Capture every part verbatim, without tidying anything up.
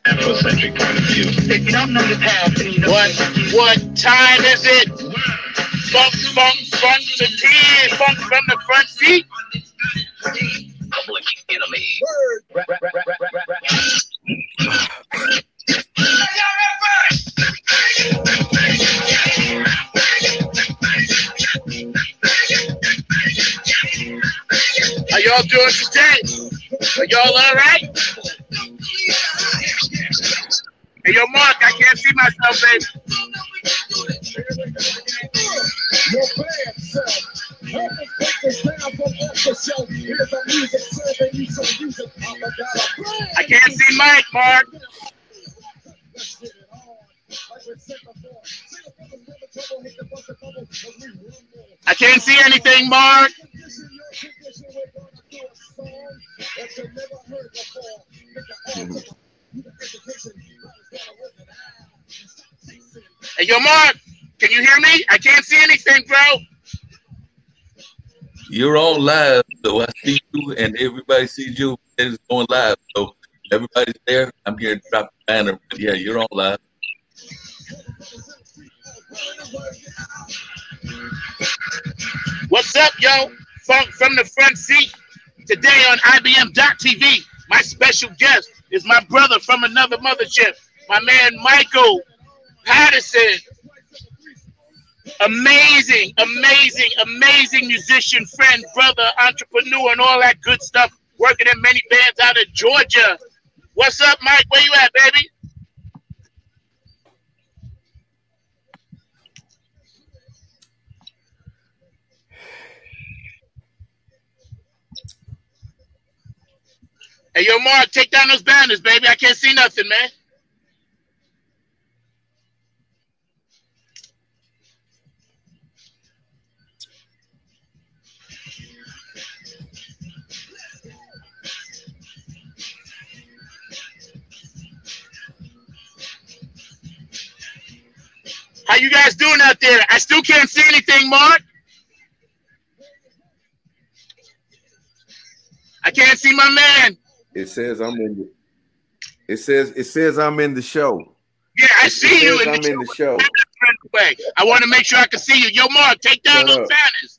Afrocentric point of view. If you don't know your past, then you know what what time is it? Funk, funk, funk the tea, funk from the front seat. Public enemy. How y'all doing today? Are y'all all right? Hey, yo, Mark, I can't see myself, baby. I can't see Mike, Mark. I can't see anything, Mark. Hey, yo, Mark, can you hear me? I can't see anything, bro. You're on live, so I see you, and everybody sees you. It's going live, so everybody's there. I'm here to drop the banner, but yeah, you're on live. What's up, yo? Funk from the front seat. Today on I B M dot T V, my special guest is my brother from another mothership, my man Michael Patterson. Amazing, amazing, amazing musician, friend, brother, entrepreneur, and all that good stuff. Working in many bands out of Georgia. What's up, Mike? Where you at, baby? Hey, yo, Mark, take down those banners, baby. I can't see nothing, man. How you guys doing out there? I still can't see anything, Mark. I can't see my man. It says I'm in the. It says it says I'm in the show. Yeah, I it, see it you in I'm the, in the show. Way. I want to make sure I can see you. Yo, Mark, take down Shut those up. banners.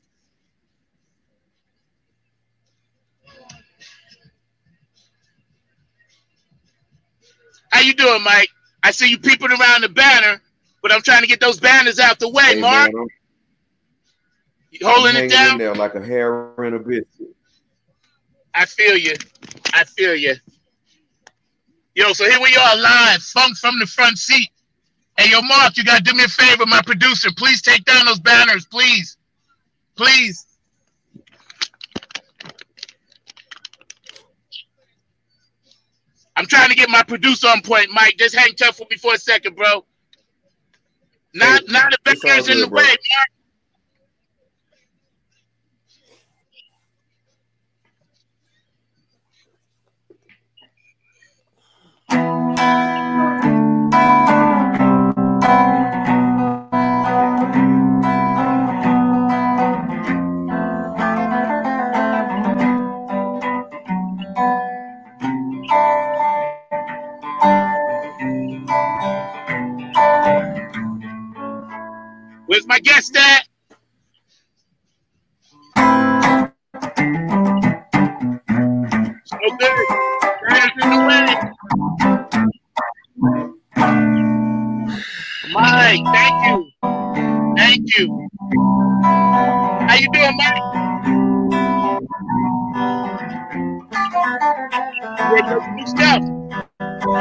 How you doing, Mike? I see you peeping around the banner, but I'm trying to get those banners out the way, Hey, Mark. man, I'm, you holding I'm it hanging down? in there like a hair in a biscuit. I feel you. I feel you. Yo, so here we are live, Funk from the front seat. Hey, yo, Mark, you got to do me a favor, my producer. Please take down those banners, please. Please. I'm trying to get my producer on point, Mike. Just hang tough with me for a second, bro. Not, Hey, not the it's all banners in good, the bro. way, Mark. Where's my guest at? So good. Banners in the way. Mike, thank you. Thank you. How you doing, Mike? Good, good, good stuff.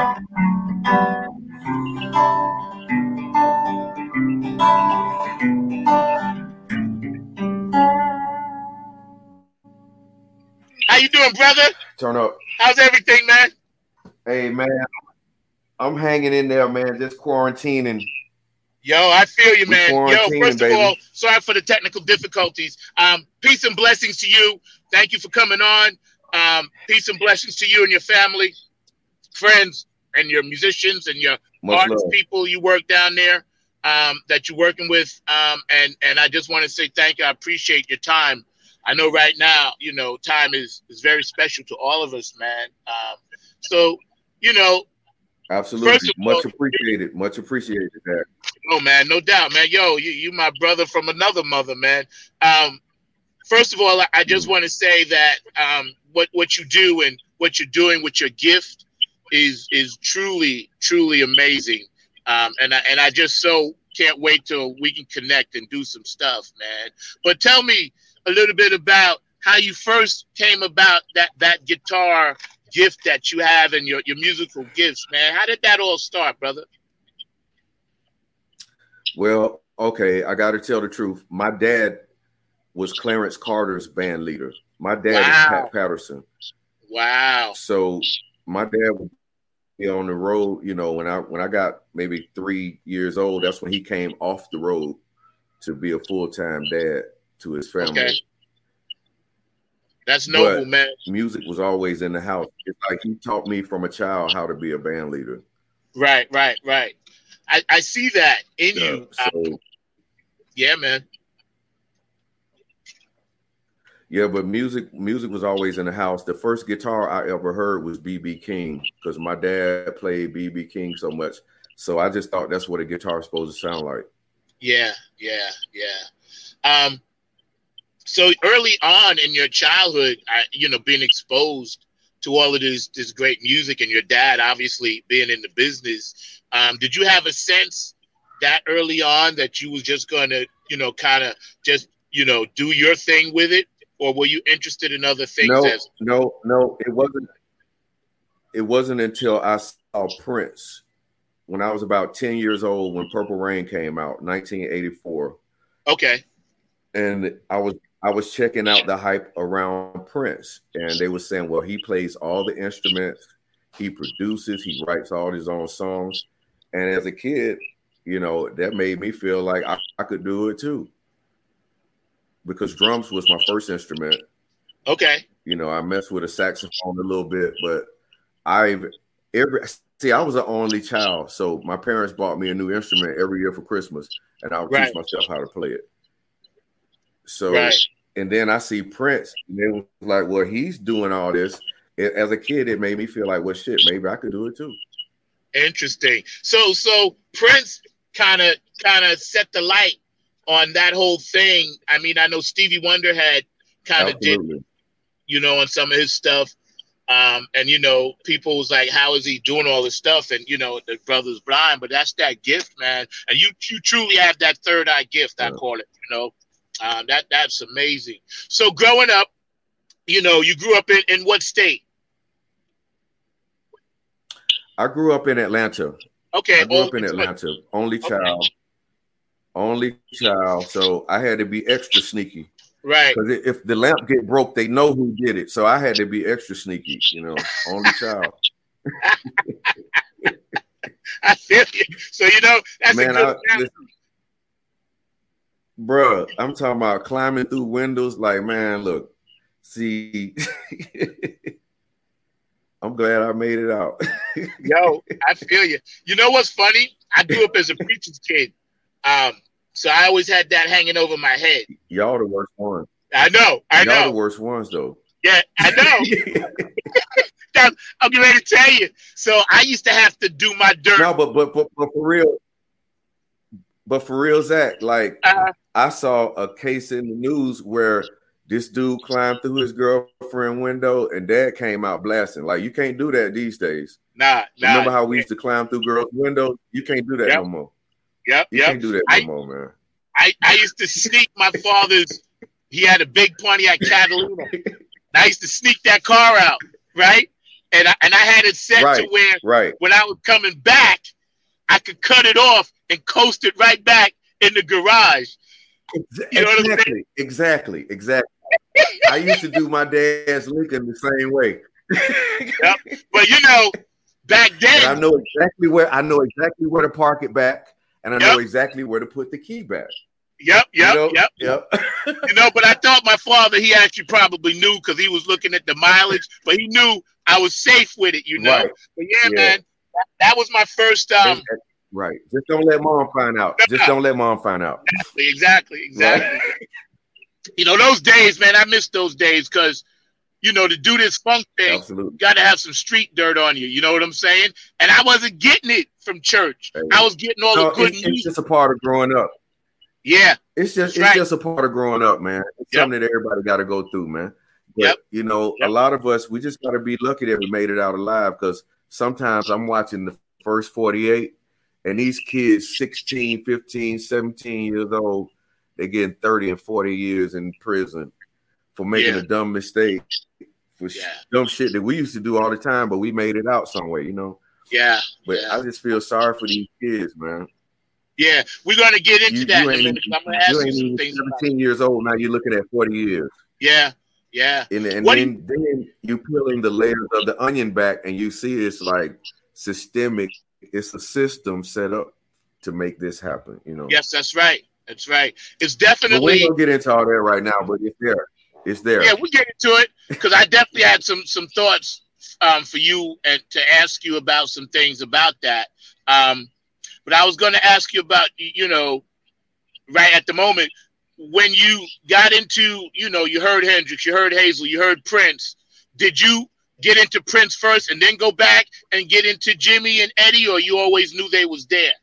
How you doing, brother? Turn up. How's everything, man? Hey, man, I'm hanging in there, man. Just quarantining. Yo, I feel you, We man. Yo, quarantining, first of baby. all, sorry for the technical difficulties. Um, peace and blessings to you. Thank you for coming on. Um, peace and blessings to you and your family, friends, and your musicians and your Much artist love. people you work down there um, that you're working with. Um, and, and I just want to say thank you. I appreciate your time. I know right now, you know, time is, is very special to all of us, man. Um, so, you know, Absolutely. Much all, appreciated. Much appreciated that. Oh man, no doubt, man. Yo, you you my brother from another mother, man. Um, first of all, I just mm. want to say that um, what what you do and what you're doing with your gift is is truly truly amazing. Um, and I and I just so can't wait till we can connect and do some stuff, man. But tell me a little bit about how you first came about that that guitar gift that you have and your, your musical gifts, man. How did that all start, brother? Well, okay, I got to tell the truth. My dad was Clarence Carter's band leader. My dad wow. is Pat Patterson. Wow. So my dad would be on the road, you know, when I when I got maybe three years old, that's when he came off the road to be a full-time dad to his family. Okay. That's noble, but man. Music was always in the house. It's like he taught me from a child how to be a band leader. Right, right, right. I, I see that in yeah, you. So, um, yeah, man. Yeah, but music music was always in the house. The first guitar I ever heard was B B King because my dad played B B King so much. So I just thought that's what a guitar is supposed to sound like. Yeah, yeah, yeah. Um, So early on in your childhood, I, you know, being exposed to all of this this great music, and your dad obviously being in the business, um, did you have a sense that early on that you was just going to, you know, kind of just, you know, do your thing with it, or were you interested in other things? No, as- no, no. It wasn't. It wasn't until I saw Prince when I was about ten years old when Purple Rain came out, nineteen eighty-four. Okay. And I was. I was checking out the hype around Prince, and they were saying, well, he plays all the instruments, he produces, he writes all his own songs. And as a kid, you know, that made me feel like I, I could do it too. Because drums was my first instrument. Okay. You know, I messed with a saxophone a little bit, but I've every see, I was an only child. So my parents bought me a new instrument every year for Christmas, and I would right. teach myself how to play it. So, right. and then I see Prince, and it was like, well, he's doing all this. It, as a kid, it made me feel like, well, shit, maybe I could do it too. Interesting. So, so Prince kind of, kind of set the light on that whole thing. I mean, I know Stevie Wonder had kind of did, you know, on some of his stuff. Um, and, you know, people was like, how is he doing all this stuff? And, you know, the brother's blind, but that's that gift, man. And you, you truly have that third eye gift, I yeah. call it, you know. Um, that that's amazing. So growing up, you know, you grew up in, in what state? I grew up in Atlanta. Okay. I grew up in Atlanta. Only child. Okay. Only child. So I had to be extra sneaky. Right. Because if the lamp get broke, they know who did it. So I had to be extra sneaky, you know, only child. I feel you. So, you know, that's Man, a good I, listen, Bruh, I'm talking about climbing through windows. Like, man, look, see, I'm glad I made it out. Yo, I feel you. You know what's funny? I grew up as a preacher's kid. Um, so I always had that hanging over my head. Y'all the worst ones. I know. I Y'all know. the worst ones, though. Yeah, I know. I'm getting ready to tell you. So I used to have to do my dirt. No, but but but, but for real, but for real, Zach, like uh, I saw a case in the news where this dude climbed through his girlfriend's window and dad came out blasting. Like, you can't do that these days. Nah, nah. Remember how we used to climb through girls' windows? You can't do that yep. no more. Yep, you yep. can't do that I, no more, man. I, I used to sneak my father's, he had a big Pontiac Catalina. I used to sneak that car out, right? And I, and I had it set right, to where right. when I was coming back, I could cut it off and coast it right back in the garage. You know exactly, what I'm saying? Exactly, exactly. I used to do my dad's Lincoln the same way. Yep. But you know, back then, and I know exactly where I know exactly where to park it back, and I yep. know exactly where to put the key back. Yep, yep, you know? yep, yep. You know, but I thought my father, he actually probably knew because he was looking at the mileage, but he knew I was safe with it, you know. Right. But yeah, yeah, man, that, that was my first um. Right. Just don't let mom find out. No, Just don't let mom find out. Exactly, exactly, exactly. Right. You know, those days, man, I miss those days because, you know, to do this funk thing, Absolutely. got to have some street dirt on you. You know what I'm saying? And I wasn't getting it from church. Hey. I was getting all No, the good it's, music. it's just a part of growing up. Yeah. It's just That's it's right. just a part of growing up, man. It's Yep. something that everybody got to go through, man. But, Yep. you know, Yep. a lot of us, we just got to be lucky that we made it out alive, because sometimes I'm watching the first forty-eight and these kids, sixteen, fifteen, seventeen years old, they're getting thirty and forty years in prison for making Yeah. a dumb mistake, for sh- Yeah. dumb shit that we used to do all the time, but we made it out somewhere, you know. Yeah. But Yeah. I just feel sorry for these kids, man. Yeah. We're going to get into You, that you in a ain't, minute. even- I'm going to ask you you ain't some even things about it. seventeen years old now. You're looking at forty years. Yeah. Yeah. And, and What do then, then you peeling the layers of the onion back, and you see it's like systemic. It's a system set up to make this happen. You know. Yes, that's right. That's right. It's But we definitely. don't get into all that right now. But it's there. It's there. Yeah, we get into it because I definitely had some some thoughts um, for you and to ask you about some things about that. Um, but I was going to ask you about, you know, right at the moment when you got into, you know, you heard Hendrix, you heard Hazel, you heard Prince. Did you get into Prince first and then go back and get into Jimmy and Eddie, or you always knew they was there?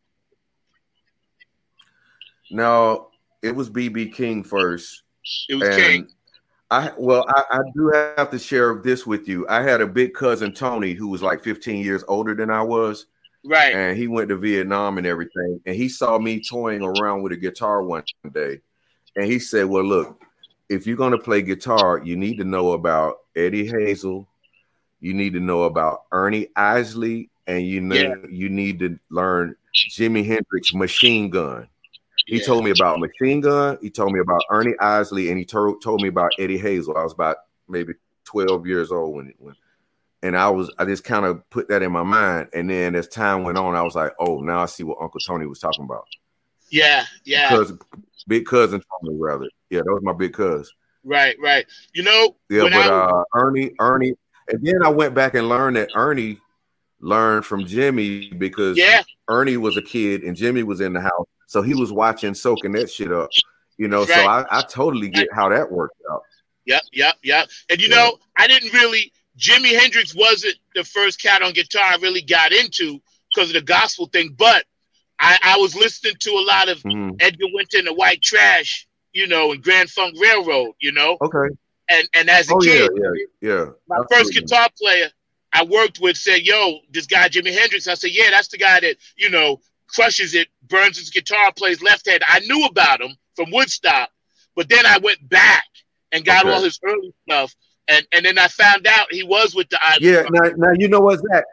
No, it was B B King first. It was And King. I well, I, I do have to share this with you. I had a big cousin, Tony, who was like fifteen years older than I was. Right. And he went to Vietnam and everything. And he saw me toying around with a guitar one day. And he said, well, look, if you're going to play guitar, you need to know about Eddie Hazel. You need to know about Ernie Isley. And you know, Yeah. you need to learn Jimi Hendrix Machine Gun. He Yeah. told me about Machine Gun. He told me about Ernie Isley. And he to- told me about Eddie Hazel. I was about maybe twelve years old when it went. And I was, I just kind of put that in my mind. And then as time went on, I was like, oh, now I see what Uncle Tony was talking about. Yeah. Yeah. Cousin, big cousin Tony, rather. Yeah, that was my big cousin. Right. Right. You know, Yeah, when but I, uh, Ernie, Ernie, and then I went back and learned that Ernie learned from Jimmy because yeah. Ernie was a kid and Jimmy was in the house. So he was watching, soaking that shit up. You know, That's so right. I, I totally get how that worked out. Yep, yep, yep. And you Yeah. know, I didn't really, Jimi Hendrix wasn't the first cat on guitar I really got into because of the gospel thing, but I, I was listening to a lot of Mhm. Edgar Winter and the White Trash, you know, and Grand Funk Railroad, you know, Okay. and and as a Oh, yeah, kid, yeah, yeah. my first Absolutely. guitar player I worked with said, yo, this guy Jimi Hendrix. I said, yeah, that's the guy that, you know, crushes it, burns his guitar, plays left hand. I knew about him from Woodstock, but then I went back and got Okay. all his early stuff. And and then I found out he was with the Island. Yeah, now, now you know what, Zach?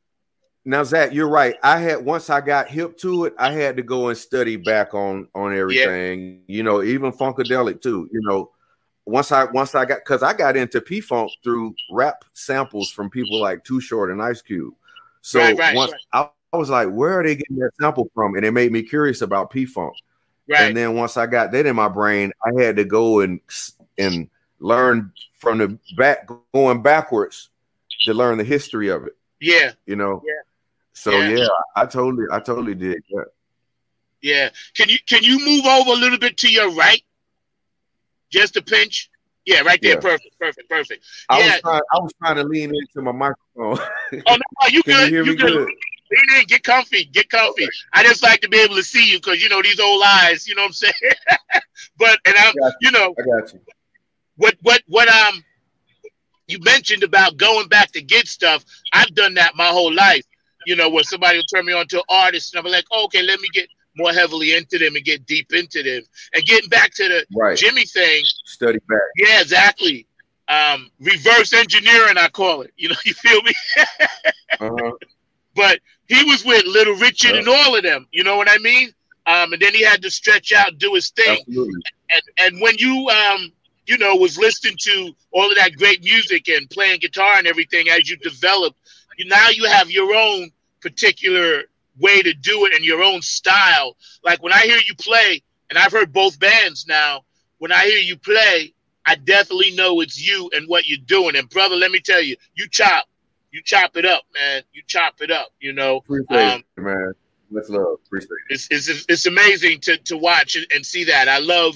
Now, Zach, you're right. I had once I got hip to it, I had to go and study back on on everything. You know, even Funkadelic too. You know, once I once I got because I got into P Funk through rap samples from people like Too Short and Ice Cube. So Right, right, once right. I, I was like, where are they getting that sample from? And it made me curious about P Funk. Right. And then once I got that in my brain, I had to go and and learn from the back, going backwards to learn the history of it. Yeah. You know. Yeah. So Yeah. yeah, I totally, I totally did. Yeah. Yeah. Can you can you move over a little bit to your right? Just a pinch. Yeah, right there. Yeah. Perfect. Perfect. Perfect. I Yeah. was trying, I was trying to lean into my microphone. Oh no, no, you Can good. you hear You, me good. good? Lean in, get comfy, get comfy. I just like to be able to see you because you know these old eyes. You know what I'm saying? But and I'm, Got you know, I got you. what what what um you mentioned about going back to get stuff. I've done that my whole life. You know, where somebody will turn me on to an artist, and I'm like, oh, okay, let me get more heavily into them and get deep into them. And getting back to the Right. Jimmy thing, Study back. yeah, exactly. Um, reverse engineering, I call it. You know, you feel me? Uh-huh. But he was with Little Richard Yeah. and all of them. You know what I mean? Um, and then he had to stretch out and do his thing. Absolutely. And and when you um you know was listening to all of that great music and playing guitar and everything as you develop, you now you have your own particular way to do it and your own style. Like when I hear you play, and I've heard both bands now, when I hear you play, I definitely know it's you and what you're doing. And brother, let me tell you, you chop, you chop it up, man. You chop it up, you know. Appreciate Um, it, man. Much love. Appreciate it. it's it's it's amazing to to watch and, and see that. I love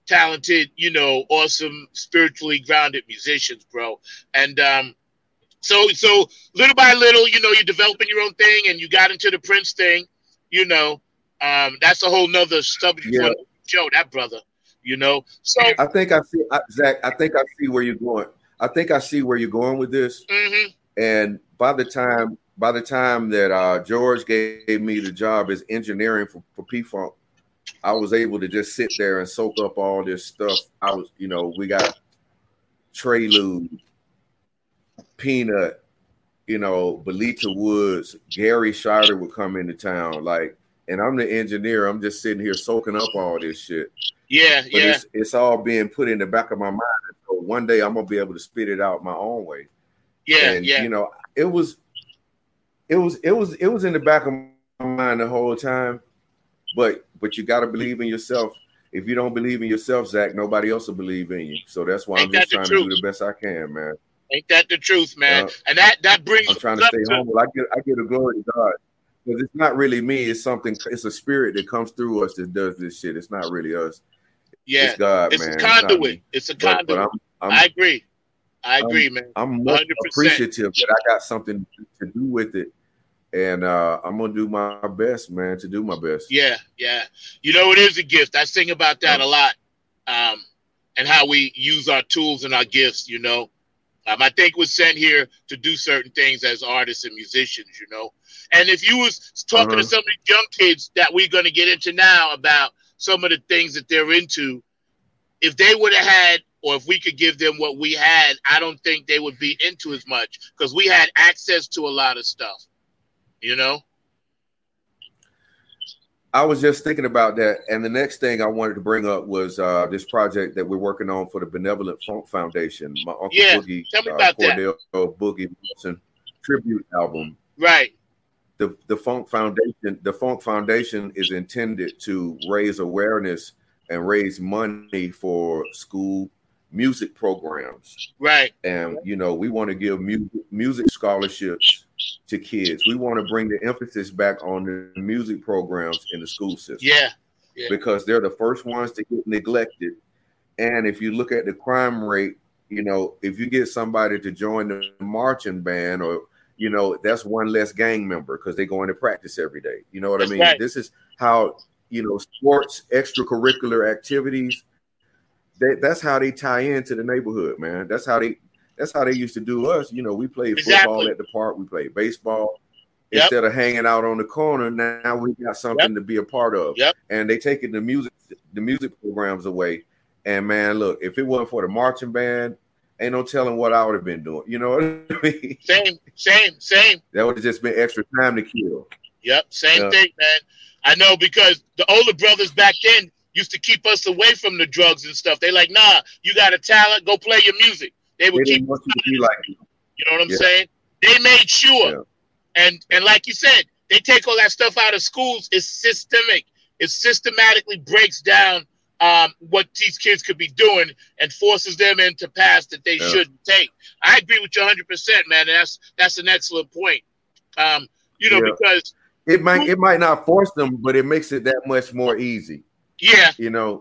talented, you know, awesome, spiritually grounded musicians, bro. And um, so, so little by little, you know, you're developing your own thing, and you got into the Prince thing, you know. Um, that's a whole nother subject Yeah. for the show, that brother, you know. So, I think I see, I, Zach. I think I see where you're going. I think I see where you're going with this. mhm. And by the time, by the time that uh, George gave me the job as engineering for, for P-Funk, I was able to just sit there and soak up all this stuff. I was, you know, we got Trelude, Peanut, you know, Belita Woods, Gary Scheider would come into town, like, and I'm the engineer. I'm just sitting here soaking up all this shit. Yeah, But yeah, it's it's all being put in the back of my mind. So one day I'm gonna be able to spit it out my own way. yeah, And yeah. you know, it was, it was, it was, it was in the back of my mind the whole time. But but you got to believe in yourself. If you don't believe in yourself, Zach, nobody else will believe in you. So that's why Ain't I'm just that the trying to do truth? the best I can, man. Ain't that the truth, man? Yeah. And that that brings I'm trying to us stay up humble. I get I get a glory to God. Because it's not really me. It's something. It's a spirit that comes through us that does this shit. It's not really us. Yeah, It's God, it's man. a It's not conduit. me. It's a But, conduit. but I'm I'm I agree. I I'm- agree, man. I'm one more hundred percent. appreciative that I got something to do with it, and uh, I'm gonna do my best, man, to do my best. Yeah, yeah. You know, it is a gift. I sing about that a lot, um, and how we use our tools and our gifts. You know, um, I think we're sent here to do certain things as artists and musicians. You know, and if you was talking Uh-huh. to some of the young kids that we're going to get into now about some of the things that they're into, if they would have had, or if we could give them what we had, I don't think they would be into as much because we had access to a lot of stuff. You know. I was just thinking about that, and the next thing I wanted to bring up was uh, this project that we're working on for the Benevolent Funk Foundation. My Uncle Yeah, Boogie, tell me uh, about that. Cordell Boogie Wilson tribute album. Right. The the Funk Foundation, the Funk Foundation is intended to raise awareness and raise money for school music programs. Right. And you know, we want to give music music scholarships to kids. We want to bring the emphasis back on the music programs in the school system. Yeah. Yeah. Because they're the first ones to get neglected. And if you look at the crime rate, you know, if you get somebody to join the marching band, or you know, that's one less gang member because they go into practice every day. You know what That's I mean? right. This is how, you know, sports, extracurricular activities, they, that's how they tie into the neighborhood, man. That's how they that's how they used to do us. You know, we played football Exactly. at the park, we played baseball. Yep. Instead of hanging out on the corner, now we got something Yep. to be a part of. Yep. And they taking the music the music programs away. And man, look, if it wasn't for the marching band, ain't no telling what I would have been doing. You know what I mean? Same, same, same. That would have just been extra time to kill. Yep, same Yeah. thing, man. I know because the older brothers back then used to keep us away from the drugs and stuff. They like, nah, you got a talent, go play your music. They They would keep, didn't want you to be like you. you know what I'm Yeah. saying? They made sure. Yeah. And and like you said, they take all that stuff out of schools. It's systemic. It systematically breaks down um, what these kids could be doing and forces them into paths that they Yeah. shouldn't take. I agree with you one hundred percent, man. And that's that's an excellent point. Um, you know, Yeah. because It might it might not force them, but it makes it that much more easy. yeah, You know.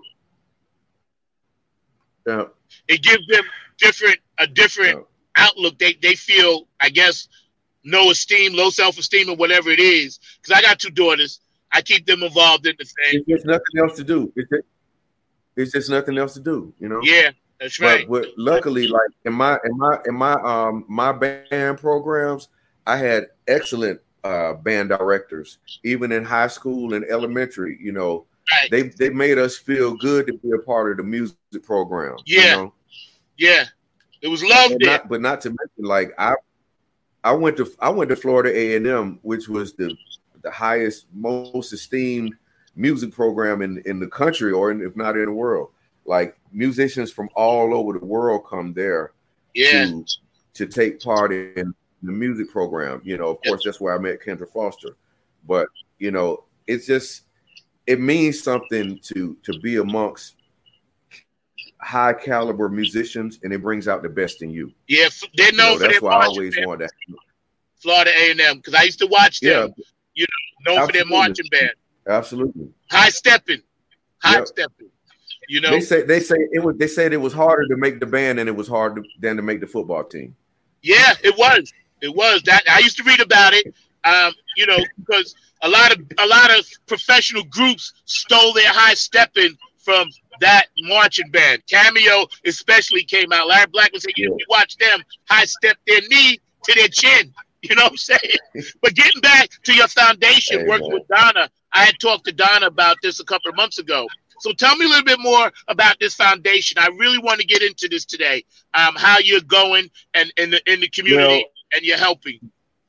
Yeah. it gives them different a different Yeah. outlook. They they feel, I guess, no esteem, low self esteem, or whatever it is. Because I got two daughters, I keep them involved in the thing. It's just nothing else to do. It's just, it's just nothing else to do. You know. Yeah, that's right. But, but luckily, like in my in my in my um my band programs, I had excellent uh band directors, even in high school and elementary. You know, Right. they they made us feel good to be a part of the music program. Yeah. You know? Yeah, it was love But there. not, but not to mention, like I I went to I went to Florida A and M, which was the the highest, most esteemed music program in in the country, or in, if not in the world. Like musicians from all over the world come there Yeah, to to take part in the music program. You know, of course, that's where I met Kendra Foster. But you know, it's just it means something to to be amongst high caliber musicians, and it brings out the best in you. yeah, f- they're You known know, for that's their why I marching always band, wanted that. Florida A and M, because I used to watch Yeah, them. Known for their absolutely. marching band, absolutely. high stepping, high Yep. stepping. You know, they say they say it was. They said it was harder to make the band than it was hard to, than to make the football team. Yeah, it was. It was that I used to read about it. Um, you know, because a lot of a lot of professional groups stole their high stepping from that marching band. Cameo especially came out. Larry Blackman said, "You, you watch them high step their knee to their chin." You know what I'm saying? But getting back to your foundation, Hey, working man. with Donna, I had talked to Donna about this a couple of months ago. So tell me a little bit more about this foundation. I really want to get into this today. Um, how you're going and in the in the community Well, and you're helping.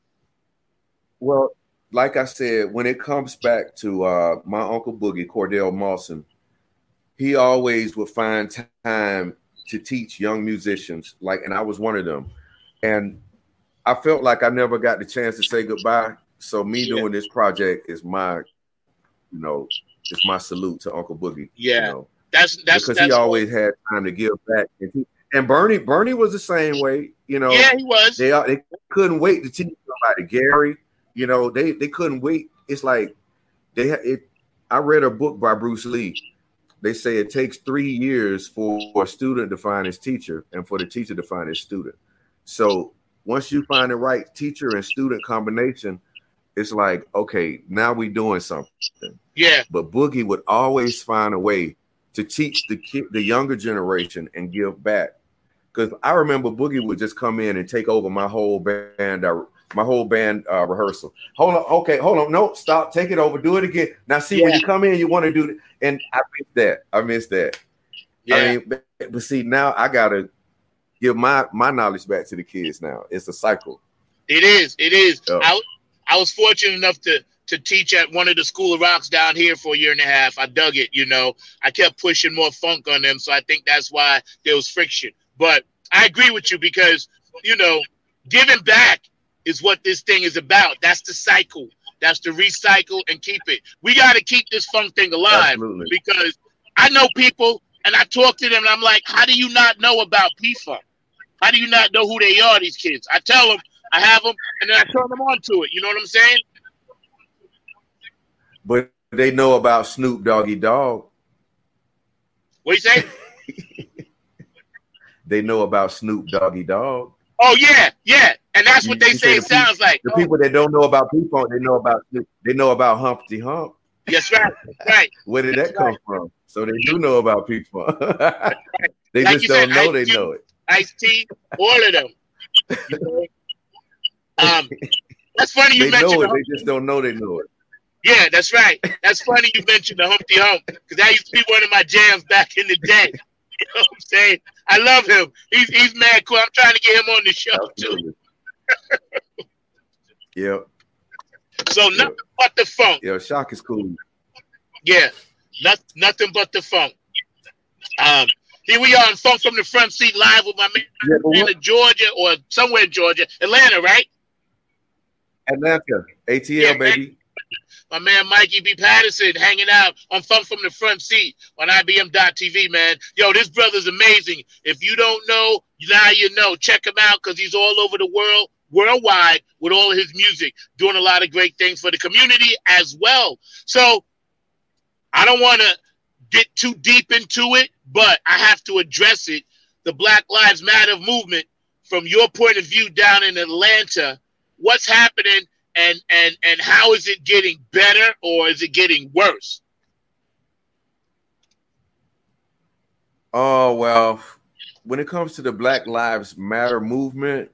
Well, like I said, when it comes back to uh, my Uncle Boogie, Cordell Mawson, he always would find time to teach young musicians, like, and I was one of them. And I felt like I never got the chance to say goodbye. So me Yeah. doing this project is my, you know, it's my salute to Uncle Boogie. Yeah. You know, That's that's because that's he always had time to give back. And, he, and Bernie, Bernie was the same way. You know, yeah, he was. they they couldn't wait to teach somebody. Gary, you know, they they couldn't wait. It's like they had it. I read a book by Bruce Lee. They say it takes three years for a student to find his teacher and for the teacher to find his student. So once you find the right teacher and student combination, it's like, okay, now we're doing something. Yeah, But Boogie would always find a way to teach the kid, the younger generation and give back. Because I remember Boogie would just come in and take over my whole band, uh, my whole band uh, rehearsal. Hold on, okay, hold on, no, stop, take it over, do it again. Now, see, when Yeah. you come in, you want to do it, and I miss that. I miss that. yeah. I mean, but, but see, now I gotta give my my knowledge back to the kids. Now it's a cycle. It is. It is. Yeah. I I was fortunate enough to to teach at one of the School of Rocks down here for a year and a half. I dug it. You know, I kept pushing more funk on them, so I think that's why there was friction. But I agree with you because you know, giving back is what this thing is about. That's the cycle. That's the recycle and keep it. We got to keep this funk thing alive. Absolutely. Because I know people and I talk to them and I'm like, how do you not know about P-Funk? How do you not know who they are, these kids? I tell them, I have them, and then I turn them on to it. You know what I'm saying? But they know about Snoop Doggy Dogg. What you say? They know about Snoop Doggy Dogg. Oh, yeah, yeah. And that's what You- they you say say it the sounds like. The Oh, people that don't know about P-Funk, they know about they know about Humpty Hump. that's right, right. Where did that come from? So they do know about P-Funk. They Like just you don't said, know Ice they Cube. know it. Ice-T, all of them. You know? Um, that's funny you They know mentioned it. the They just don't know they know it. Yeah, that's right. That's funny you mentioned the Humpty Hump because that used to be one of my jams back in the day. You know what I'm saying? I love him. He's he's mad cool. I'm trying to get him on the show too. Absolutely. Yep. So nothing but the funk. Yeah, Shock is cool. Yeah, not, nothing but the funk. Um, here we are in Funk from the Front Seat live with my man Yeah, but Atlanta, what, Georgia, or somewhere in Georgia, Atlanta, right? Atlanta, A T L, Yeah, baby. My man Mikey B. Patterson hanging out on Funk from the Front Seat on I B M dot T V, man. Yo, this brother's amazing. If you don't know, now you know. Check him out because he's all over the world, worldwide, with all of his music, doing a lot of great things for the community as well. So I don't want to get too deep into it, but I have to address it. The Black Lives Matter movement, from your point of view down in Atlanta, what's happening? And and and how is it getting better or is it getting worse? Oh, well, when it comes to the Black Lives Matter movement,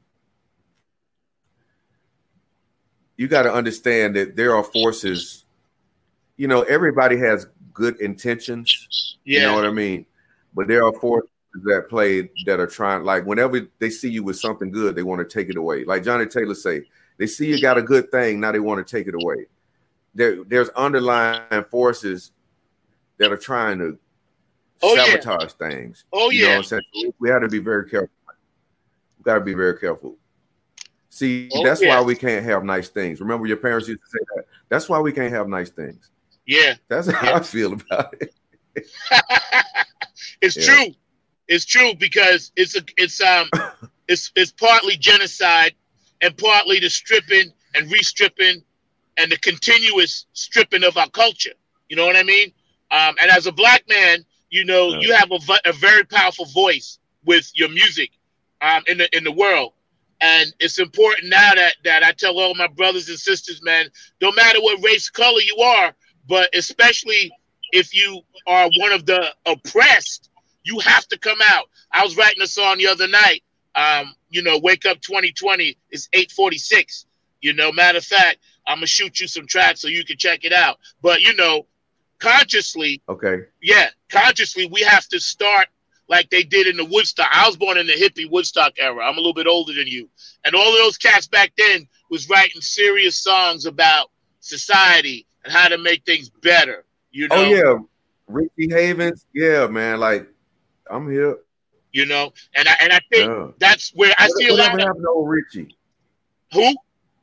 you got to understand that there are forces, you know, everybody has good intentions, Yeah. you know what I mean? But there are forces that play that are trying, like whenever they see you with something good, they want to take it away. Like Johnny Taylor say, they see you got a good thing, now they want to take it away. There, there's underlying forces that are trying to Oh, yeah. sabotage things. Oh, You know yeah. what I'm saying? We have to be very careful. We got to be very careful. See, Oh, that's yeah. why we can't have nice things. Remember, your parents used to say that. That's why we can't have nice things. Yeah. That's how I feel about it. It's Yeah. true. It's true because it's a it's um it's it's partly genocide and partly the stripping and re-stripping and the continuous stripping of our culture. You know what I mean? Um, and as a black man, you know, Yeah. you have a, v- a very powerful voice with your music um, in the in the world. And it's important now that, that I tell all my brothers and sisters, man, no matter what race, color you are, but especially if you are one of the oppressed, you have to come out. I was writing a song the other night. Um, you know, Wake Up twenty twenty is eight forty-six. You know, matter of fact, I'm going to shoot you some tracks so you can check it out. But, you know, consciously, Okay. yeah, consciously, we have to start like they did in the Woodstock. I was born in the hippie Woodstock era. I'm a little bit older than you. And all of those cats back then was writing serious songs about society and how to make things better. You know? Oh, yeah. Richie Havens. Yeah, man. Like, I'm here. You know? And I, and I think Yeah. that's where I see a lot Whatever of... happened to old Richie? Who?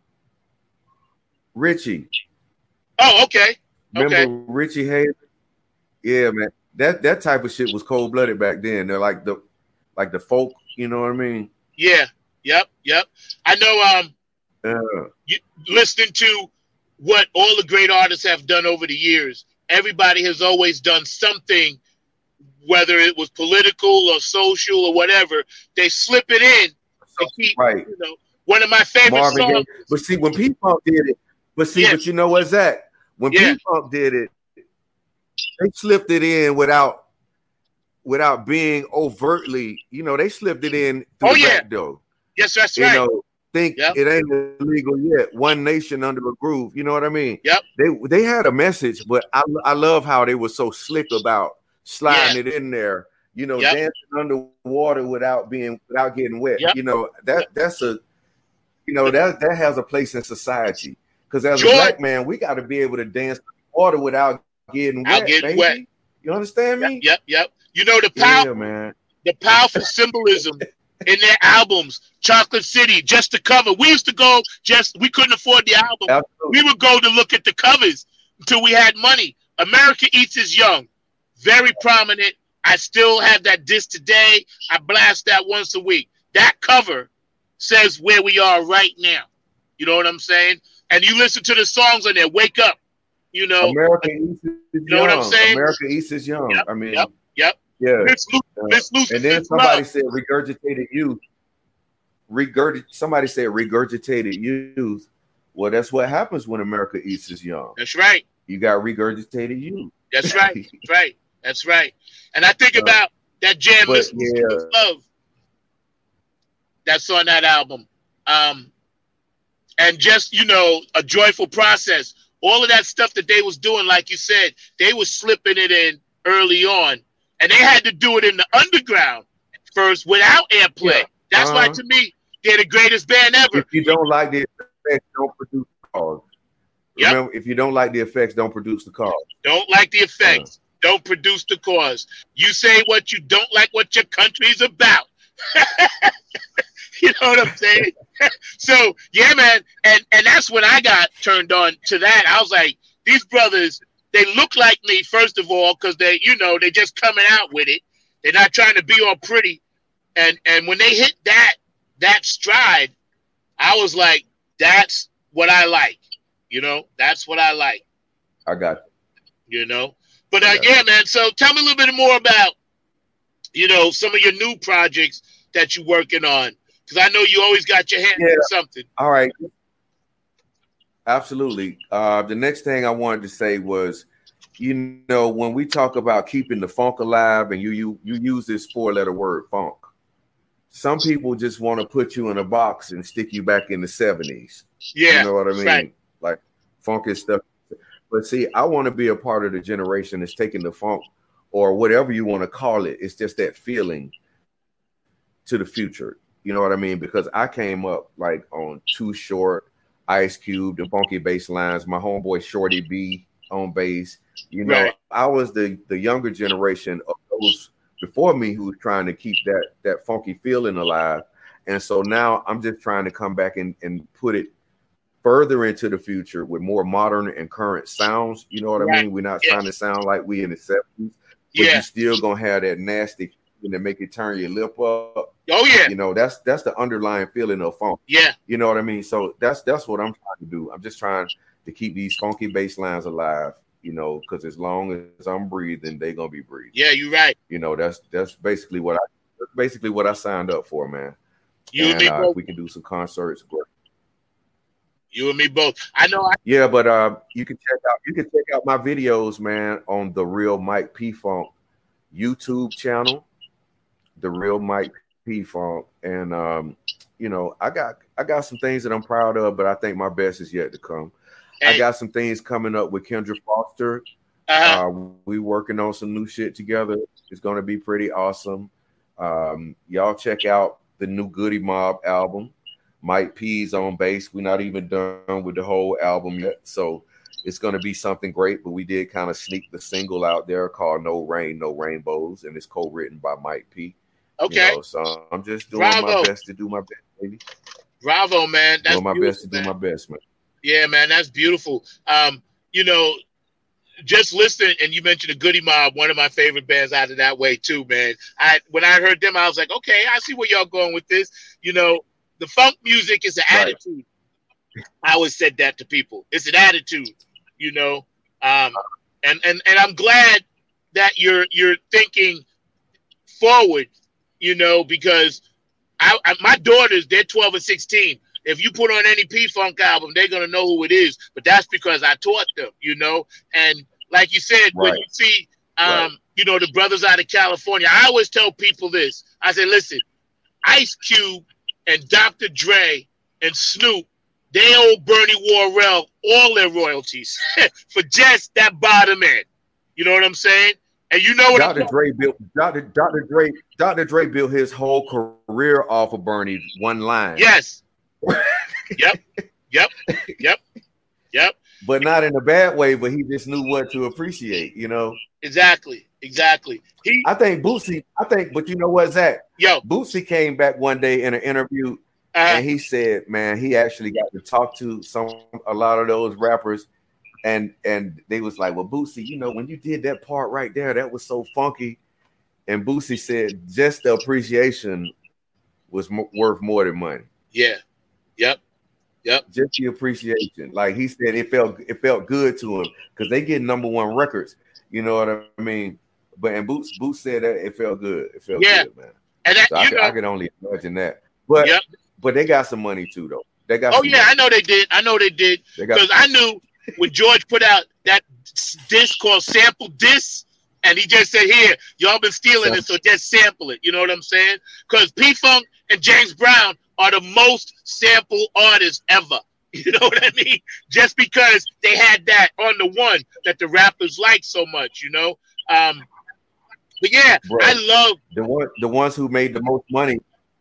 Richie. Oh, okay. Remember Okay. Richie Havens? Yeah, man. That that type of shit was cold blooded back then. They're like the like the folk, you know what I mean? Yeah. Yep. Yep. I know. Um, Yeah. you, listening to what all the great artists have done over the years, everybody has always done something, whether it was political or social or whatever. They slip it in to keep. Right. You know, one of my favorite Marvin songs. Gaye. But see, when P-Funk did it, but see, Yeah. but you know what's that? When Yeah. P-Funk did it, they slipped it in without without being overtly, you know, they slipped it in through Oh, the yeah. back door. Yes, that's You right. know, think Yep. it ain't illegal yet. One nation under a groove. You know what I mean? Yep. They they had a message, but I I love how they were so slick about sliding it in there. You know, Yep. dancing underwater without being without getting wet. Yep. You know that that's a you know that that has a place in society. Because as Jordan- a black man, we got to be able to dance water without getting Without wet. getting baby. wet. You understand Yep, me? yep, yep. You know the Yeah, power, man. the powerful symbolism in their albums. Chocolate City, just the cover. We used to go just we couldn't afford the album. Absolutely. We would go to look at the covers until we had money. America Eats is Young, very prominent. I still have that disc today. I blast that once a week. That cover says where we are right now. You know what I'm saying? And you listen to the songs on there. Wake Up. You know, America East is young. know what I'm saying? America East is young. Yep, I mean, yep, yep. yeah. Miss Lu- Yeah. Miss Lucy And then Fitz somebody Love. said regurgitated youth. Regurgit. Somebody said regurgitated youth. Well, that's what happens when America East is young. That's right. You got regurgitated youth. That's right. That's right. That's right. And I think Uh, about that jam, but, Miss Lucy yeah. Fitz Love. That's on that album. Um, and just, you know, A Joyful Process. All of that stuff that they was doing, like you said, they was slipping it in early on. And they had to do it in the underground first without airplay. Yeah. That's why, Uh-huh. to me, they're the greatest band ever. If you don't like the effects, don't produce the cause. Yep. Remember, if you don't like the effects, don't produce the cause. Don't like the effects. Don't produce the cause. You say what you don't like what your country's about. You know what I'm saying? So, yeah, man. And and that's when I got turned on to that. I was like, these brothers, they look like me, first of all, because they, you know, they just coming out with it. They're not trying to be all pretty. And and when they hit that that stride, I was like, that's what I like. You know, that's what I like. I got you. You know, but uh, Yeah. yeah, man. So tell me a little bit more about, you know, some of your new projects that you're working on, because I know you always got your hand Yeah. in something. All right. Absolutely. Uh, the next thing I wanted to say was, you know, when we talk about keeping the funk alive, and you you you use this four-letter word, funk. Some people just want to put you in a box and stick you back in the seventies. Yeah, You know what I mean? right. Like funk is stuff. But see, I want to be a part of the generation that's taking the funk, or whatever you want to call it. It's just that feeling to the future. You know what I mean? Because I came up like on Too Short, Ice Cube, the funky bass lines, my homeboy Shorty B on bass. You know, Right. I was the the younger generation of those before me who was trying to keep that that funky feeling alive. And so now I'm just trying to come back and, and put it further into the future with more modern and current sounds. You know what Right. I mean? We're not Yeah. trying to sound like we in the seventies, but Yeah. you still gonna have that nasty feeling that make it turn your lip up. Oh yeah. You know, that's that's the underlying feeling of funk. Yeah. You know what I mean? So that's that's what I'm trying to do. I'm just trying to keep these funky bass lines alive you know, because as long as I'm breathing, they're gonna be breathing. Yeah, you're right. You know, that's that's basically what I that's basically what I signed up for, man. You and, and me uh, both. if we can do some concerts, great. You and me both. I know. I- yeah, but uh, you can check out you can check out my videos, man, on the Real Mike P Funk YouTube channel, the Real Mike P Funk, and um, you know, I got I got some things that I'm proud of, but I think my best is yet to come. Hey. I got some things coming up with Kendra Foster. Uh-huh. Uh, we working on some new shit together. It's going to be pretty awesome. Um, y'all check out the new Goody Mob album. Mike P's on bass. We're not even done with the whole album yet, so it's going to be something great. But we did kind of sneak the single out there called "No Rain, No Rainbows," and it's co-written by Mike P. Okay. You know, so I'm just doing Bravo. my best to do my best, baby. Bravo, man. That's doing my best to man. do my best, man. Yeah, man, that's beautiful. Um, you know, just listening, and you mentioned the Goody Mob, one of my favorite bands out of that way too, man. I when I heard them, I was like, okay, I see where y'all going with this. You know, the funk music is an right. attitude. I always said that to people. It's an attitude, you know. Um, and and and I'm glad that you're you're thinking forward, you know, because I, I my daughters, they're twelve and sixteen. If you put on any P-Funk album, they're going to know who it is. But that's because I taught them, you know. And like you said, right. when you see, um, right. you know, the brothers out of California, I always tell people this. I say, listen, Ice Cube and Doctor Dre and Snoop, they owe Bernie Worrell all their royalties for just that bottom end. You know what I'm saying? And you know what Doctor Dre built Doctor Doctor Dre Doctor Dre built his whole career off of Bernie's one line. Yes. yep, yep, yep, yep. But not in a bad way, but he just knew what to appreciate, you know. Exactly, exactly. He, I think Bootsy, I think, but you know what, Zach? Yo, Bootsy came back one day in an interview, uh, and he said, "Man, he actually got to talk to some a lot of those rappers, and and they was like, well, Bootsy, you know, when you did that part right there, that was so funky." And Bootsy said, "Just the appreciation was m- worth more than money." Yeah. Yep, yep. Just the appreciation, like he said, it felt it felt good to him because they get number one records. You know what I mean? But and Boots Boots said that it felt good. It felt yeah. good, man. And that, so I, could, I could only imagine that. But yep. but they got some money too, though. They got. Oh yeah, money. I know they did. I know they did because I knew when George put out that disc called Sample Disc. And he just said, here, y'all been stealing it, so just sample it. You know what I'm saying? Because P-Funk and James Brown are the most sample artists ever. You know what I mean? Just because they had that on the one that the rappers like so much, you know? Um, but yeah, Bro, I love... The one, the ones who made the most money,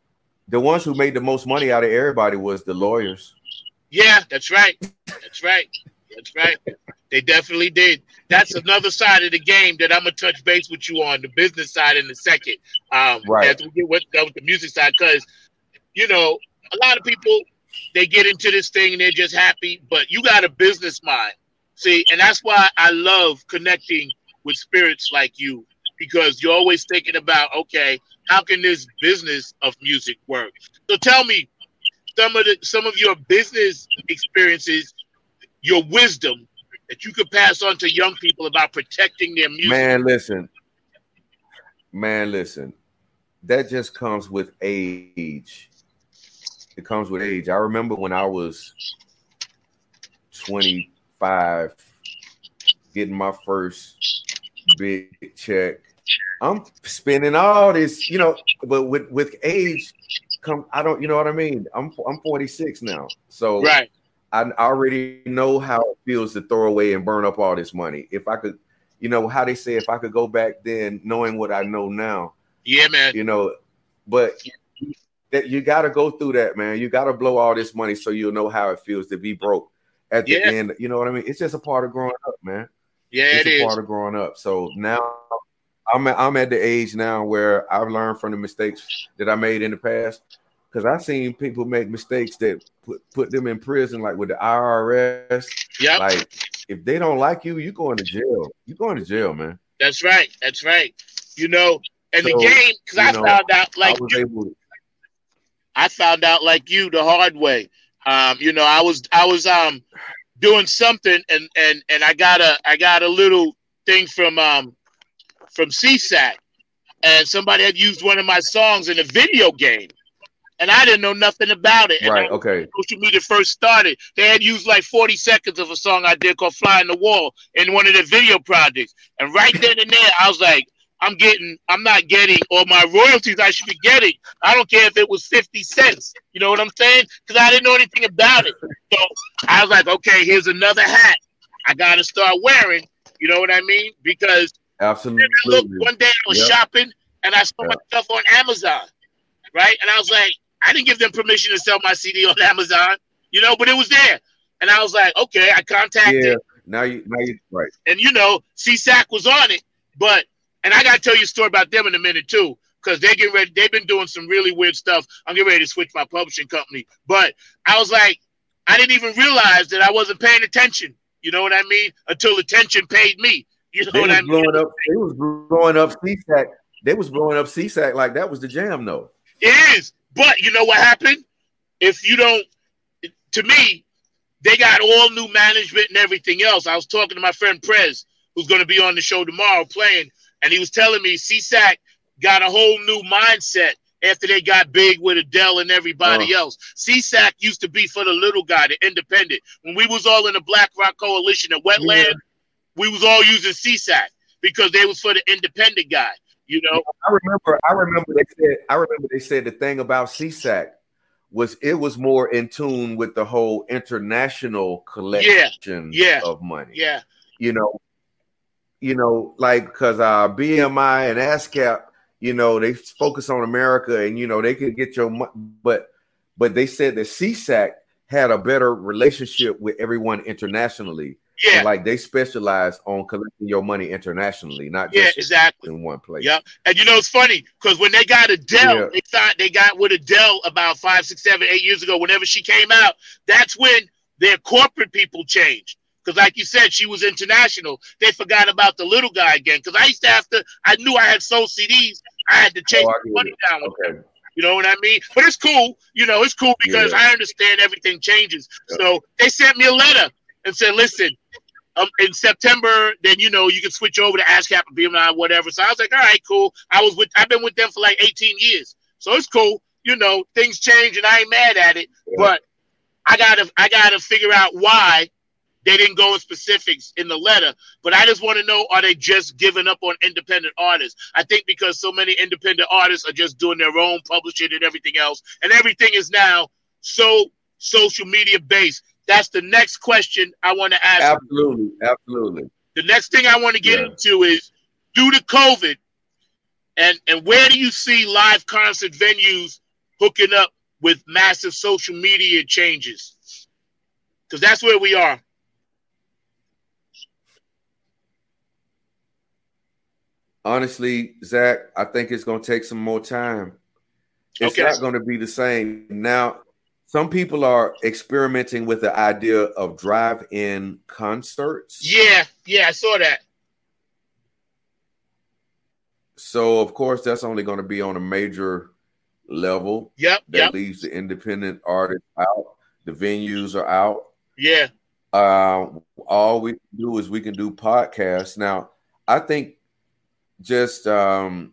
the ones who made the most money out of everybody was the lawyers. Yeah, that's right. That's right. That's right. They definitely did. That's another side of the game that I'm gonna touch base with you on, the business side in a second. Um, right. As we get with, with the music side, because you know a lot of people they get into this thing and they're just happy, but you got a business mind, see, and that's why I love connecting with spirits like you because you're always thinking about, okay, how can this business of music work? So tell me some of the some of your business experiences, your wisdom that you could pass on to young people about protecting their music. Man, listen. Man, listen. That just comes with age. It comes with age. I remember when I was twenty-five, getting my first big check. I'm spending all this, you know, but with, with age, come I don't, you know what I mean? I'm I'm forty-six now. So right. I already know how it feels to throw away and burn up all this money. If I could, you know, how they say, if I could go back then, knowing what I know now. Yeah, man. You know, but that you got to go through that, man. You got to blow all this money so you'll know how it feels to be broke at the yeah. end. You know what I mean? It's just a part of growing up, man. Yeah, it's it a is. part of growing up. So now I'm at, I'm at the age now where I've learned from the mistakes that I made in the past. Because I've seen people make mistakes that put, put them in prison, like with the I R S. Yeah. Like, if they don't like you, you're going to jail. You're going to jail, man. That's right. That's right. You know, and so, the game, because I know, found out like I was you, able to, I found out like you the hard way. Um, you know, I was I was um doing something, and and and I got a I got a little thing from um from C S A C, and somebody had used one of my songs in a video game, and I didn't know nothing about it. And Right. I, Okay. social media first started, they had used like forty seconds of a song I did called "Fly in the Wall" in one of their video projects, and right then and there, I was like, I'm getting, I'm not getting all my royalties I should be getting. I don't care if it was fifty cents. You know what I'm saying? Because I didn't know anything about it. So I was like, okay, here's another hat I got to start wearing. You know what I mean? Because Absolutely. then I looked one day, I was Yep. shopping, and I saw Yeah. my stuff on Amazon, right? And I was like, I didn't give them permission to sell my C D on Amazon, you know, but it was there. And I was like, okay, I contacted, Yeah. Now you, now you, right. and you know, C S A C was on it, but. And I gotta tell you a story about them in a minute too, because they get ready. They've been doing some really weird stuff. I'm getting ready to switch my publishing company, but I was like, I didn't even realize that I wasn't paying attention. You know what I mean? Until attention paid me. You know They what was I mean? blowing up. They was blowing up C S A C. They was blowing up C S A C like that was the jam, though. It is, but you know what happened? If you don't, to me, they got all new management and everything else. I was talking to my friend Prez, who's going to be on the show tomorrow playing. And he was telling me C S A C got a whole new mindset after they got big with Adele and everybody Uh. else. C S A C used to be for the little guy, the independent. When we was all in the Black Rock Coalition at Wetland, Yeah. we was all using C S A C because they was for the independent guy. You know, I remember. I remember they said. I remember they said the thing about C S A C was it was more in tune with the whole international collection yeah, of money. yeah, You know, you know, like because uh, B M I and ASCAP, you know, they focus on America, and you know they could get your money, but but they said that C S A C had a better relationship with everyone internationally. yeah, And like they specialize on collecting your money internationally, not yeah, just exactly. in one place. Yeah, and you know it's funny because when they got Adele, Yeah. they thought they got with Adele about five, six, seven, eight years ago. Whenever she came out, that's when their corporate people changed. Because, like you said, she was international. They forgot about the little guy again. Because I used to have to. I knew I had sold C Ds. I had to chase Oh, I the get money it. down with them. Okay. You know what I mean? But it's cool. You know, it's cool because Yeah. I understand everything changes. Yeah. So they sent me a letter and said, "Listen, um, in September, then you know you can switch over to ASCAP and B M I, whatever." So I was like, "All right, cool." I was with. I've been with them for like eighteen years, so it's cool. You know, things change, and I ain't mad at it. Yeah. But I gotta, I gotta figure out why they didn't go in specifics in the letter. But I just want to know: are they just giving up on independent artists? I think because so many independent artists are just doing their own publishing and everything else, and everything is now so social media based. That's the next question I want to ask. Absolutely, absolutely. The next thing I want to get Yeah. into is due to COVID, and and where do you see live concert venues hooking up with massive social media changes? Because that's where we are. Honestly, Zach, I think it's going to take some more time. It's Okay. not going to be the same. Now, some people are experimenting with the idea of drive-in concerts. Yeah, yeah, I saw that. So, of course, that's only going to be on a major level. Yep, That yep, leaves the independent artists out. The venues are out. yeah, Uh, all we can do is we can do podcasts. Now, I think just um,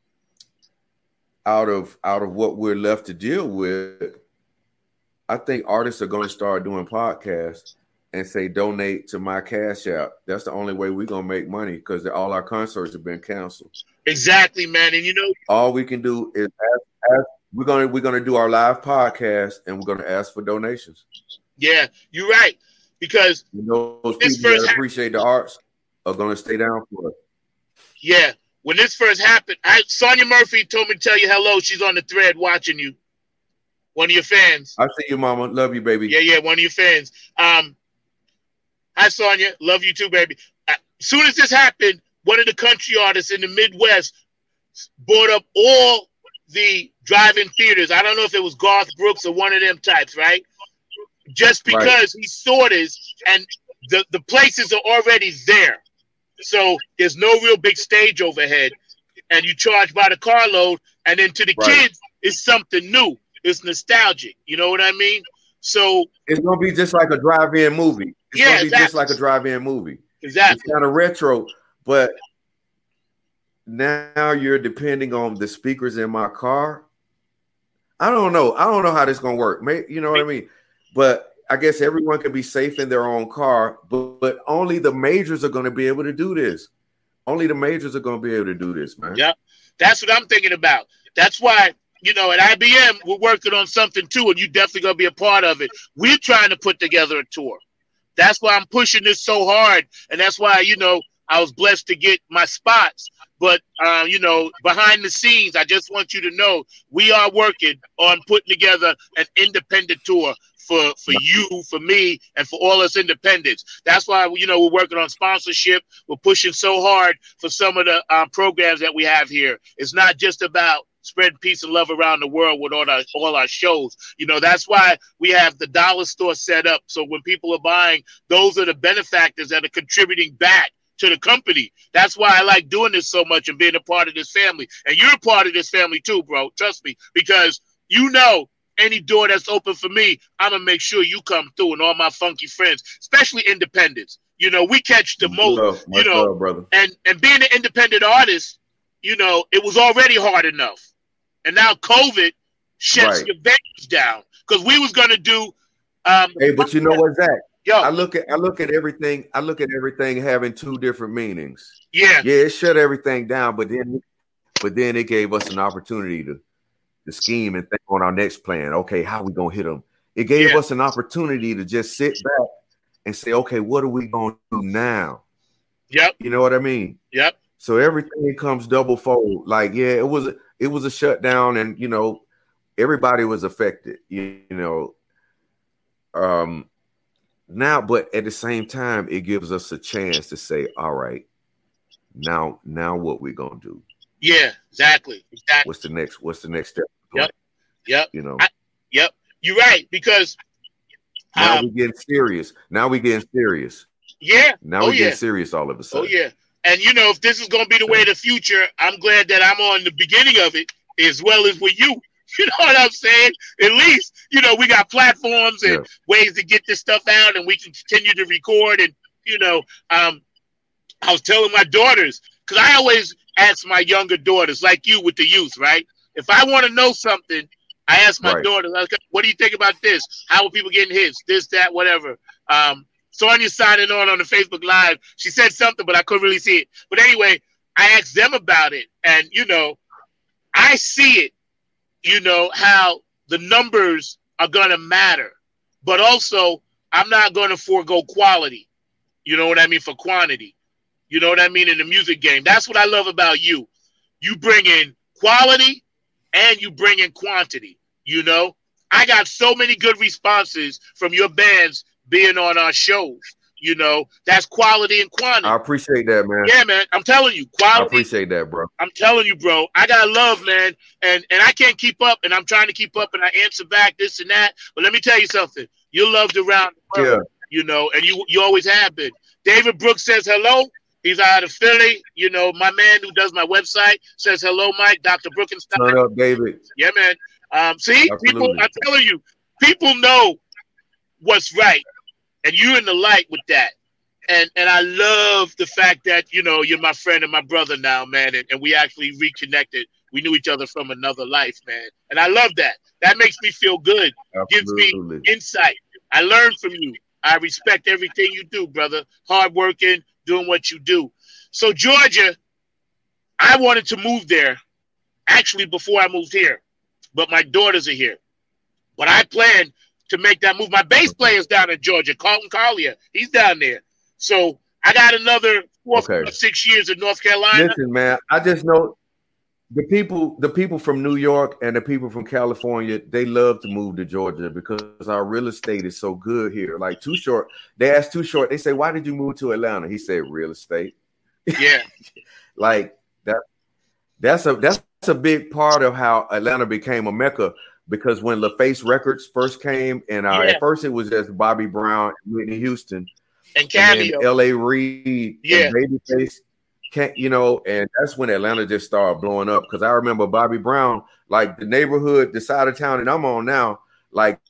out of out of what we're left to deal with, I think artists are going to start doing podcasts and say donate to my Cash App. That's the only way we're going to make money because all our concerts have been canceled. exactly, man. And you know, All we can do is ask, ask, we're going to we're going to do our live podcast and we're going to ask for donations. yeah, you're right. Because You know, those This people first that hap- appreciate the arts are going to stay down for us. yeah, when this first happened, I Sonia Murphy told me to tell you hello. She's on the thread watching you. One of your fans. I see you, Mama. Love you, baby. Yeah, yeah, one of your fans. Um, hi, Sonia. Love you too, baby. As soon as this happened, one of the country artists in the Midwest bought up all the drive-in theaters. I don't know if it was Garth Brooks or one of them types, right? Just because Right. he saw this, and the, the places are already there. So there's no real big stage overhead, and you charge by the carload, and then to the Right. kids, it's something new. It's nostalgic. You know what I mean? So It's gonna be just like a drive-in movie. It's yeah, gonna be exactly. just like a drive-in movie. Exactly. It's kind of retro, but now you're depending on the speakers in my car. I don't know. I don't know how this is gonna work. Maybe, you know what I mean? But I guess everyone can be safe in their own car, but, but only the majors are going to be able to do this. Only the majors are going to be able to do this, man. Yep. That's what I'm thinking about. That's why, you know, at I B M, we're working on something too, and you definitely going to be a part of it. We're trying to put together a tour. That's why I'm pushing this so hard. And that's why, you know, I was blessed to get my spots. But, uh, you know, behind the scenes, I just want you to know we are working on putting together an independent tour for, for you, for me, and for all us independents. That's why, you know, we're working on sponsorship. We're pushing so hard for some of the uh, programs that we have here. It's not just about spreading peace and love around the world with all our, all our shows. You know, that's why we have the dollar store set up. So when people are buying, those are the benefactors that are contributing back to the company. That's why I like doing this so much and being a part of this family. And you're a part of this family too, bro. Trust me, because you know any door that's open for me, I'm gonna make sure you come through, and all my funky friends, especially independents. You know, we catch the most, love, you know, love, brother. and and being an independent artist, you know, it was already hard enough. And now COVID shuts Right. your venues down. Because we was gonna do um Hey, but you know what, Zach? yo, I look at I look at everything. I look at everything having two different meanings. yeah, Yeah, it shut everything down, but then, but then it gave us an opportunity to, to scheme and think on our next plan. Okay, how we gonna hit them? It gave Yeah. us an opportunity to just sit back and say, okay, what are we gonna do now? yep, You know what I mean? yep, So everything comes double fold. Like, yeah, it was it was a shutdown, and you know, everybody was affected. You, you know, um, now, but at the same time, it gives us a chance to say, all right, now, now, what we're gonna do? yeah, exactly, exactly. What's the next? What's the next step? Yep, yep, You know, I- yep. You're right, because now um, we getting serious. Now we getting serious. yeah, Now oh we yeah, getting serious all of a oh sudden. yeah. And you know, if this is gonna be the way of the future, I'm glad that I'm on the beginning of it as well as with you. You know what I'm saying? At least, you know, we got platforms and Yeah. ways to get this stuff out, and we can continue to record. And, you know, um, I was telling my daughters, because I always ask my younger daughters, like you with the youth, right? If I want to know something, I ask my Right. daughters, like, what do you think about this? How are people getting hits? This, that, whatever. Um, Sonia signing on on the Facebook Live. She said something, but I couldn't really see it. But anyway, I asked them about it. And, you know, I see it. You know, how the numbers are going to matter, but also I'm not going to forego quality. You know what I mean? For quantity. You know what I mean? In the music game. That's what I love about you. You bring in quality and you bring in quantity. You know, I got so many good responses from your bands being on our shows. You know, that's quality and quantity. I appreciate that, man. Yeah, man. I'm telling you, I quality. appreciate that, bro. I'm telling you, bro, I got love, man. And and I can't keep up, and I'm trying to keep up, and I answer back this and that. But let me tell you something. You're loved around the world, you know, and you you always have been. David Brooks says hello. He's out of Philly. You know, my man who does my website says hello, Mike. Doctor Brookenstein. Turn up, David. Yeah, man. Um, see, Absolutely. people, I'm telling you, people know what's right, and you're in the light with that. And and I love the fact that, you know, you're my friend and my brother now, man, and, and we actually reconnected. We knew each other from another life, man. And I love that. That makes me feel good. Gives me Absolutely. insight. I learn from you. I respect everything you do, brother. Hardworking, doing what you do. So, Georgia, I wanted to move there actually before I moved here, but my daughters are here. But I plan to make that move. My bass player's down in Georgia, Carlton Collier. He's down there. So I got another four Okay. or six years in North Carolina. Listen, man, I just know the people, the people from New York and the people from California, they love to move to Georgia because our real estate is so good here. Like Too Short, they asked Too Short, they say, "Why did you move to Atlanta?" He said, "Real estate." Yeah. Like that. That's a that's a big part of how Atlanta became a mecca. Because when LaFace Records first came, and uh, Yeah. at first it was just Bobby Brown, and Whitney Houston, And and Cameo. then L A Reid, Yeah. and Babyface, can't you know? And that's when Atlanta just started blowing up. Because I remember Bobby Brown, like the neighborhood, the side of town that I'm on now, like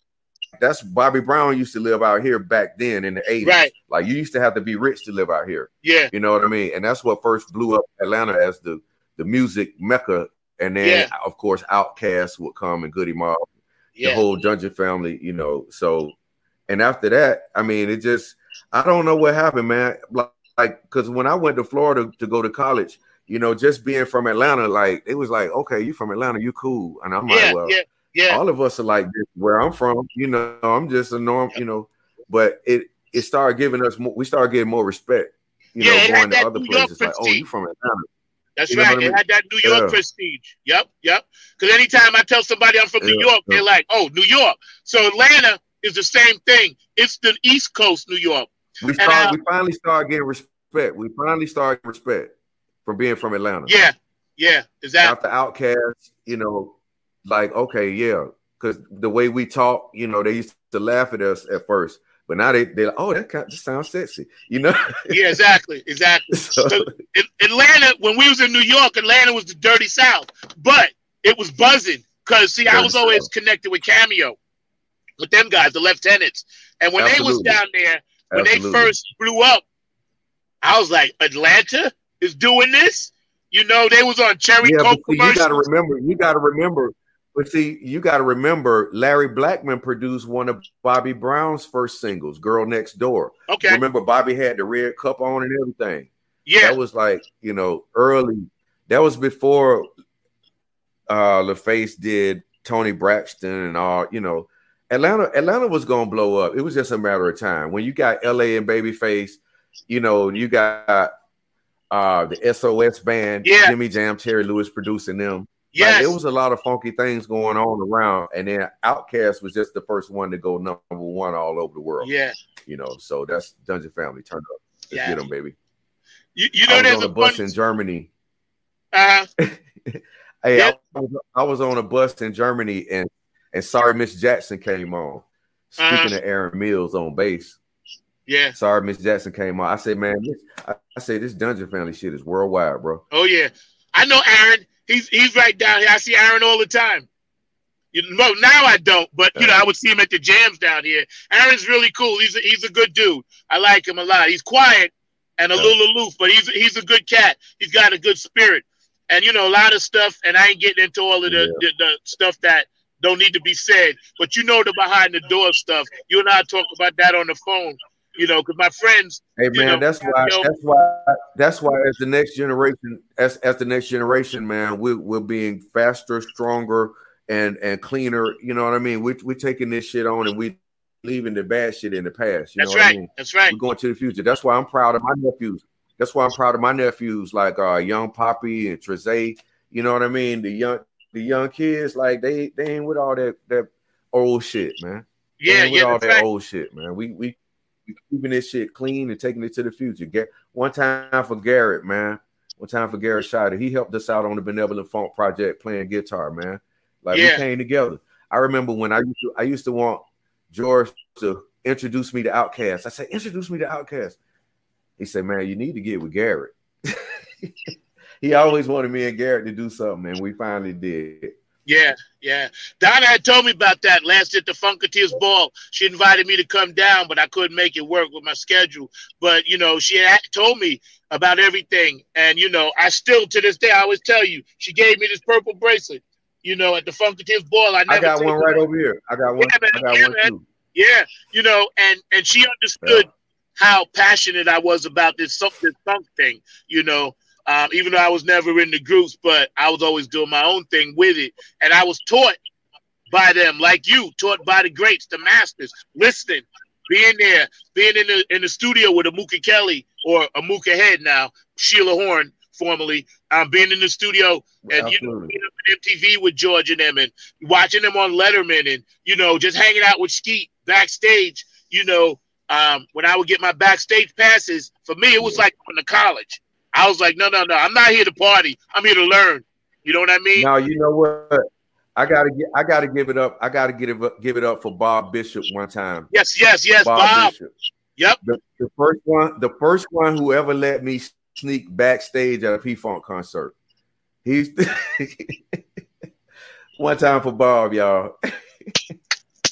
that's Bobby Brown used to live out here back then in the eighties. Right. Like you used to have to be rich to live out here. Yeah. You know what I mean? And that's what first blew up Atlanta as the, the music mecca. And then, Yeah. of course, Outkast would come and Goody Mob, Yeah. the whole Dungeon family, you know. So, and after that, I mean, it just, I don't know what happened, man. Like, because when I went to Florida to go to college, you know, just being from Atlanta, like, it was like, okay, you from Atlanta, you cool. And I'm Yeah. like, well, Yeah. Yeah. all of us are like this where I'm from, you know, I'm just a norm, you know, but it it started giving us more, we started getting more respect, you Yeah, know, it had going to that other New York places like, oh, prestige. you from Atlanta. That's You know right. what I It mean? had that New York Yeah. prestige. Yep, yep. Because anytime I tell somebody I'm from New Yeah, York, yeah. they're like, "Oh, New York." So Atlanta is the same thing. It's the East Coast New York. We And, start, uh, we finally started getting respect. We finally started getting respect for being from Atlanta. Yeah, yeah, exactly. After Outkast, you know, like, okay, yeah. Because the way we talk, you know, they used to laugh at us at first. But now they, they're like, oh, that kind of sounds sexy, you know? Yeah, exactly, exactly. So- So, in, Atlanta, when we was in New York, Atlanta was the dirty South, but it was buzzing because see, I Dirty was always South. connected with Cameo, with them guys, the Lieutenants, and when they was Absolutely. down there, when Absolutely. they first blew up, I was like, Atlanta is doing this. You know, they was on Cherry Yeah, but Coke see, you got to commercials. remember, you got to remember, but see, you got to remember, Larry Blackman produced one of Bobby Brown's first singles, Girl Next Door. Okay, Remember, Bobby had the red cup on and everything. yeah, That was like, you know, early. That was before uh LaFace did Tony Braxton and all, you know. Atlanta, Atlanta was gonna blow up. It was just a matter of time. When you got L A and Babyface, you know, you got uh the S O S band, Yeah. Jimmy Jam, Terry Lewis producing them. yes, Like, there was a lot of funky things going on around, and then Outkast was just the first one to go number one all over the world. yeah. You know, so that's Dungeon Family. Turn up. Let's Yeah. get them, baby. You, you I know, was there's on a a bus funny. in Germany. Uh, Hey, Yeah. I, was, I was on a bus in Germany, and and Sorry Miss Jackson came on. Speaking Uh-huh. of Aaron Mills on bass, yeah. Sorry Miss Jackson came on. I said, man, this, I, I say this Dungeon Family shit is worldwide, bro. Oh yeah, I know Aaron. He's he's right down here. I see Aaron all the time. You know, now I don't, but you know, I would see him at the jams down here. Aaron's really cool. He's a, he's a good dude. I like him a lot. He's quiet and a Yeah. little aloof, but he's he's a good cat. He's got a good spirit, and you know, a lot of stuff. And I ain't getting into all of the the, the stuff that don't need to be said. But you know, the behind the door stuff. You and I talk about that on the phone. You know, because my friends. Hey You man, know, that's why you know- that's why that's why as the next generation, as as the next generation, man, we we're being faster, stronger, and and cleaner. You know what I mean? We we're taking this shit on and we leaving the bad shit in the past. You That's know what right. I mean? That's right. We're going to the future. That's why I'm proud of my nephews. That's why I'm proud of my nephews, like uh young Poppy and Trezay. You know what I mean? The young the young kids, like they they ain't with all that that old shit, man. They Yeah, ain't with yeah, all that's that right. old shit, man. We we we keeping this shit clean and taking it to the future. Get one time for Garrett, man. One time for Garrett Scheider. He helped us out on the Benevolent Funk project playing guitar, man. Like Yeah. we came together. I remember when I used to I used to want George to introduce me to Outkast. I said, introduce me to Outkast. He said, man, you need to get with Garrett. He always wanted me and Garrett to do something, and we finally did. Yeah, yeah. Donna had told me about that last at the Funketeers Ball. She invited me to come down, but I couldn't make it work with my schedule. But, you know, she had told me about everything. And, you know, I still, to this day, I always tell you, she gave me this purple bracelet, you know, at the Funketeers Ball. I, never I got take one it right off. over here. I got one. Yeah, man. I got Yeah, one man. too. Yeah, you know, and, and she understood how passionate I was about this, this funk thing, you know. Um, even though I was never in the groups, but I was always doing my own thing with it. And I was taught by them, like you, taught by the greats, the masters, listening, being there, being in the in the studio with Amuka Kelly or Amuka Head now, Sheila Horn, formerly, um, being in the studio and, you know, Absolutely. being up at M T V with George and them and watching them on Letterman and, you know, just hanging out with Skeet backstage, you know, um, when I would get my backstage passes, for me, it was like going to college. I was like, no, no, no. I'm not here to party. I'm here to learn. You know what I mean? Now you know what? I gotta get. I gotta give it up. I gotta give it up, give it up for Bob Bishop one time. Yes, yes, yes, Bob, Bob. Bishop. Yep. The, the first one. The first one who ever let me sneak backstage at a P-Funk concert. He's one time for Bob, y'all. And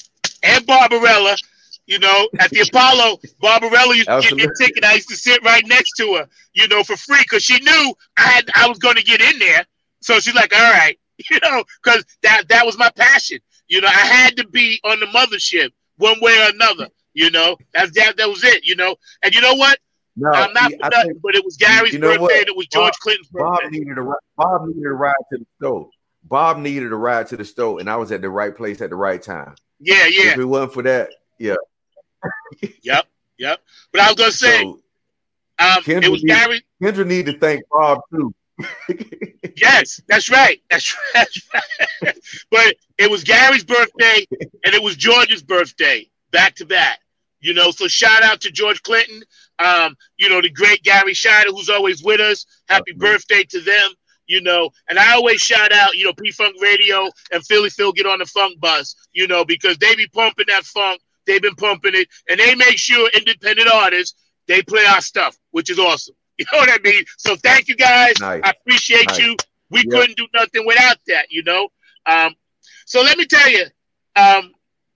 and Barbarella. You know, at the Apollo, Barbarella used to Absolutely. get me a ticket. I used to sit right next to her, you know, for free because she knew I had I was going to get in there. So she's like, all right, you know, because that that was my passion. You know, I had to be on the mothership one way or another. You know, that's that that was it. You know, and you know what? No, I'm not see, for I nothing, think- but it was Gary's you know birthday what? and it was George Bob- Clinton's Bob birthday. needed a ri- Bob needed a ride to the store. Bob needed a ride to the store, and I was at the right place at the right time. Yeah, yeah, If it wasn't for that, yeah. yep, yep. But I was gonna say, So um, Kendra it was need- Gary. Kendra need to thank Bob too. Yes, that's right. That's right. That's right. But it was Gary's birthday and it was George's birthday back to back. You know, so shout out to George Clinton. Um, you know, the great Gary Scheider, who's always with us. Happy Absolutely. birthday to them. You know, and I always shout out, you know, P-Funk Radio and Philly Phil Get on the Funk Bus, you know, because they be pumping that funk. They've been pumping it, and they make sure independent artists, they play our stuff, which is awesome. You know what I mean? So thank you guys. Nice. I appreciate Nice. you. We Yep. couldn't do nothing without that, you know? Um, so let me tell you, um,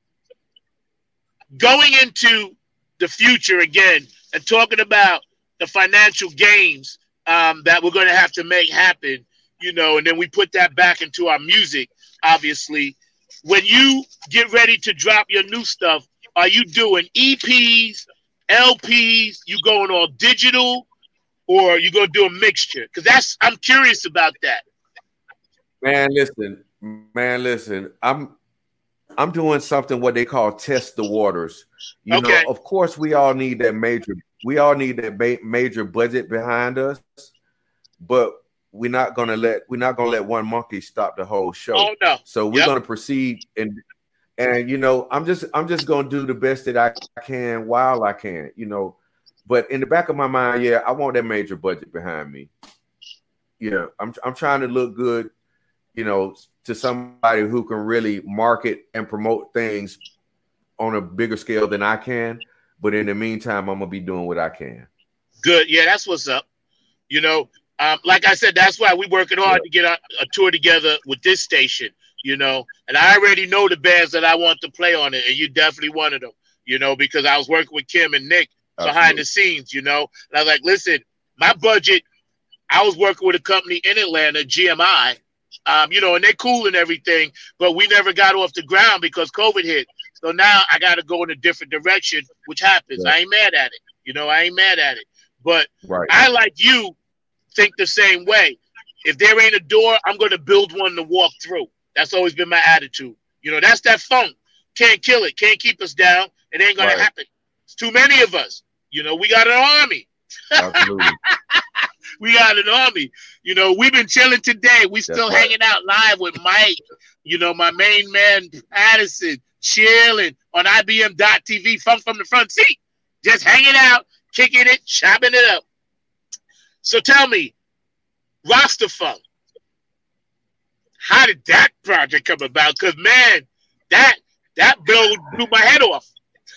going into the future again and talking about the financial gains um, that we're going to have to make happen, you know, and then we put that back into our music, obviously. When you get ready to drop your new stuff, are you doing E Ps, L Ps, you going all digital, or are you going to do a mixture? Because that's, I'm curious about that. Man, listen, man, listen. I'm I'm doing something what they call test the waters. You Okay. know, of course, we all need that major. We all need that ba- major budget behind us, but we're not gonna let we're not gonna let one monkey stop the whole show. Oh, no. So we're Yep. gonna proceed and and you know, I'm just I'm just gonna do the best that I can while I can. You know, but in the back of my mind, yeah, I want that major budget behind me. Yeah, I'm I'm trying to look good, you know, to somebody who can really market and promote things on a bigger scale than I can. But in the meantime, I'm gonna be doing what I can. Good. Yeah, that's what's up. You know, um, like I said, that's why we're working hard to get a, a tour together with this station, you know. And I already know the bands that I want to play on it, and you definitely one of them, you know, because I was working with Kim and Nick behind Absolutely. the scenes, you know. And I was like, listen, my budget, I was working with a company in Atlanta, G M I, um, you know, and they're cool and everything, but we never got off the ground because COVID hit. So now I got to go in a different direction, which happens. Yeah. I ain't mad at it. You know, I ain't mad at it. But Right. I, like you, think the same way. If there ain't a door, I'm going to build one to walk through. That's always been my attitude. You know, that's that funk. Can't kill it. Can't keep us down. It ain't going Right. to happen. It's too many of us. You know, we got an army. Absolutely. We got an army. You know, we've been chilling today. We still right. hanging out live with Mike. You know, my main man, Addison, chilling on I B M dot T V, funk from the front seat. Just hanging out, kicking it, chopping it up. So tell me, Roster Funk, how did that project come about? Because, man, that that bill blew my head off.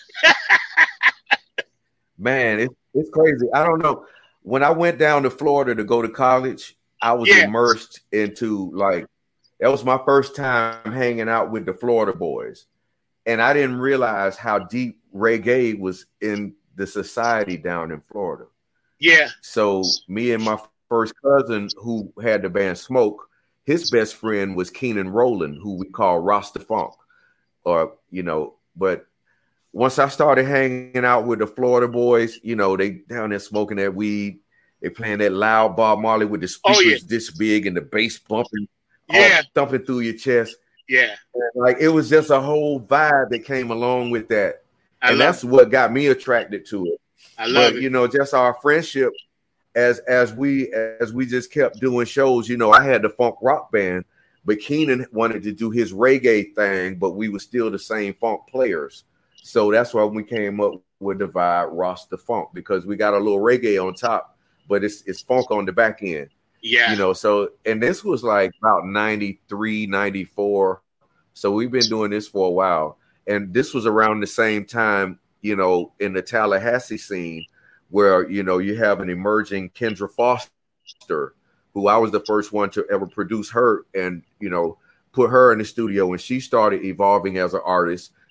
Man, it's it's crazy. I don't know. When I went down to Florida to go to college, I was Yeah. immersed into like that was my first time hanging out with the Florida boys. And I didn't realize how deep reggae was in the society down in Florida. Yeah. So me and my first cousin who had the band Smoke, his best friend was Keenan Rowland, who we call Rasta Funk. Or, you know, but once I started hanging out with the Florida boys, you know, they down there smoking that weed, they playing that loud Bob Marley with the speakers Oh, yeah. this big and the bass bumping, Yeah. all thumping through your chest. Yeah. And like it was just a whole vibe that came along with that. I and love that's what got me attracted to it. I love But it. you know, just our friendship as as we as we just kept doing shows, you know, I had the funk rock band, but Keenan wanted to do his reggae thing, but we were still the same funk players. So that's why we came up with the vibe Rasta Funk, because we got a little reggae on top, but it's it's funk on the back end. Yeah. You know, so and this was like about ninety-three, ninety-four. So we've been doing this for a while. And this was around the same time, you know, in the Tallahassee scene where, you know, you have an emerging Kendra Foster, who I was the first one to ever produce her and, you know, put her in the studio, and she started evolving as an artist.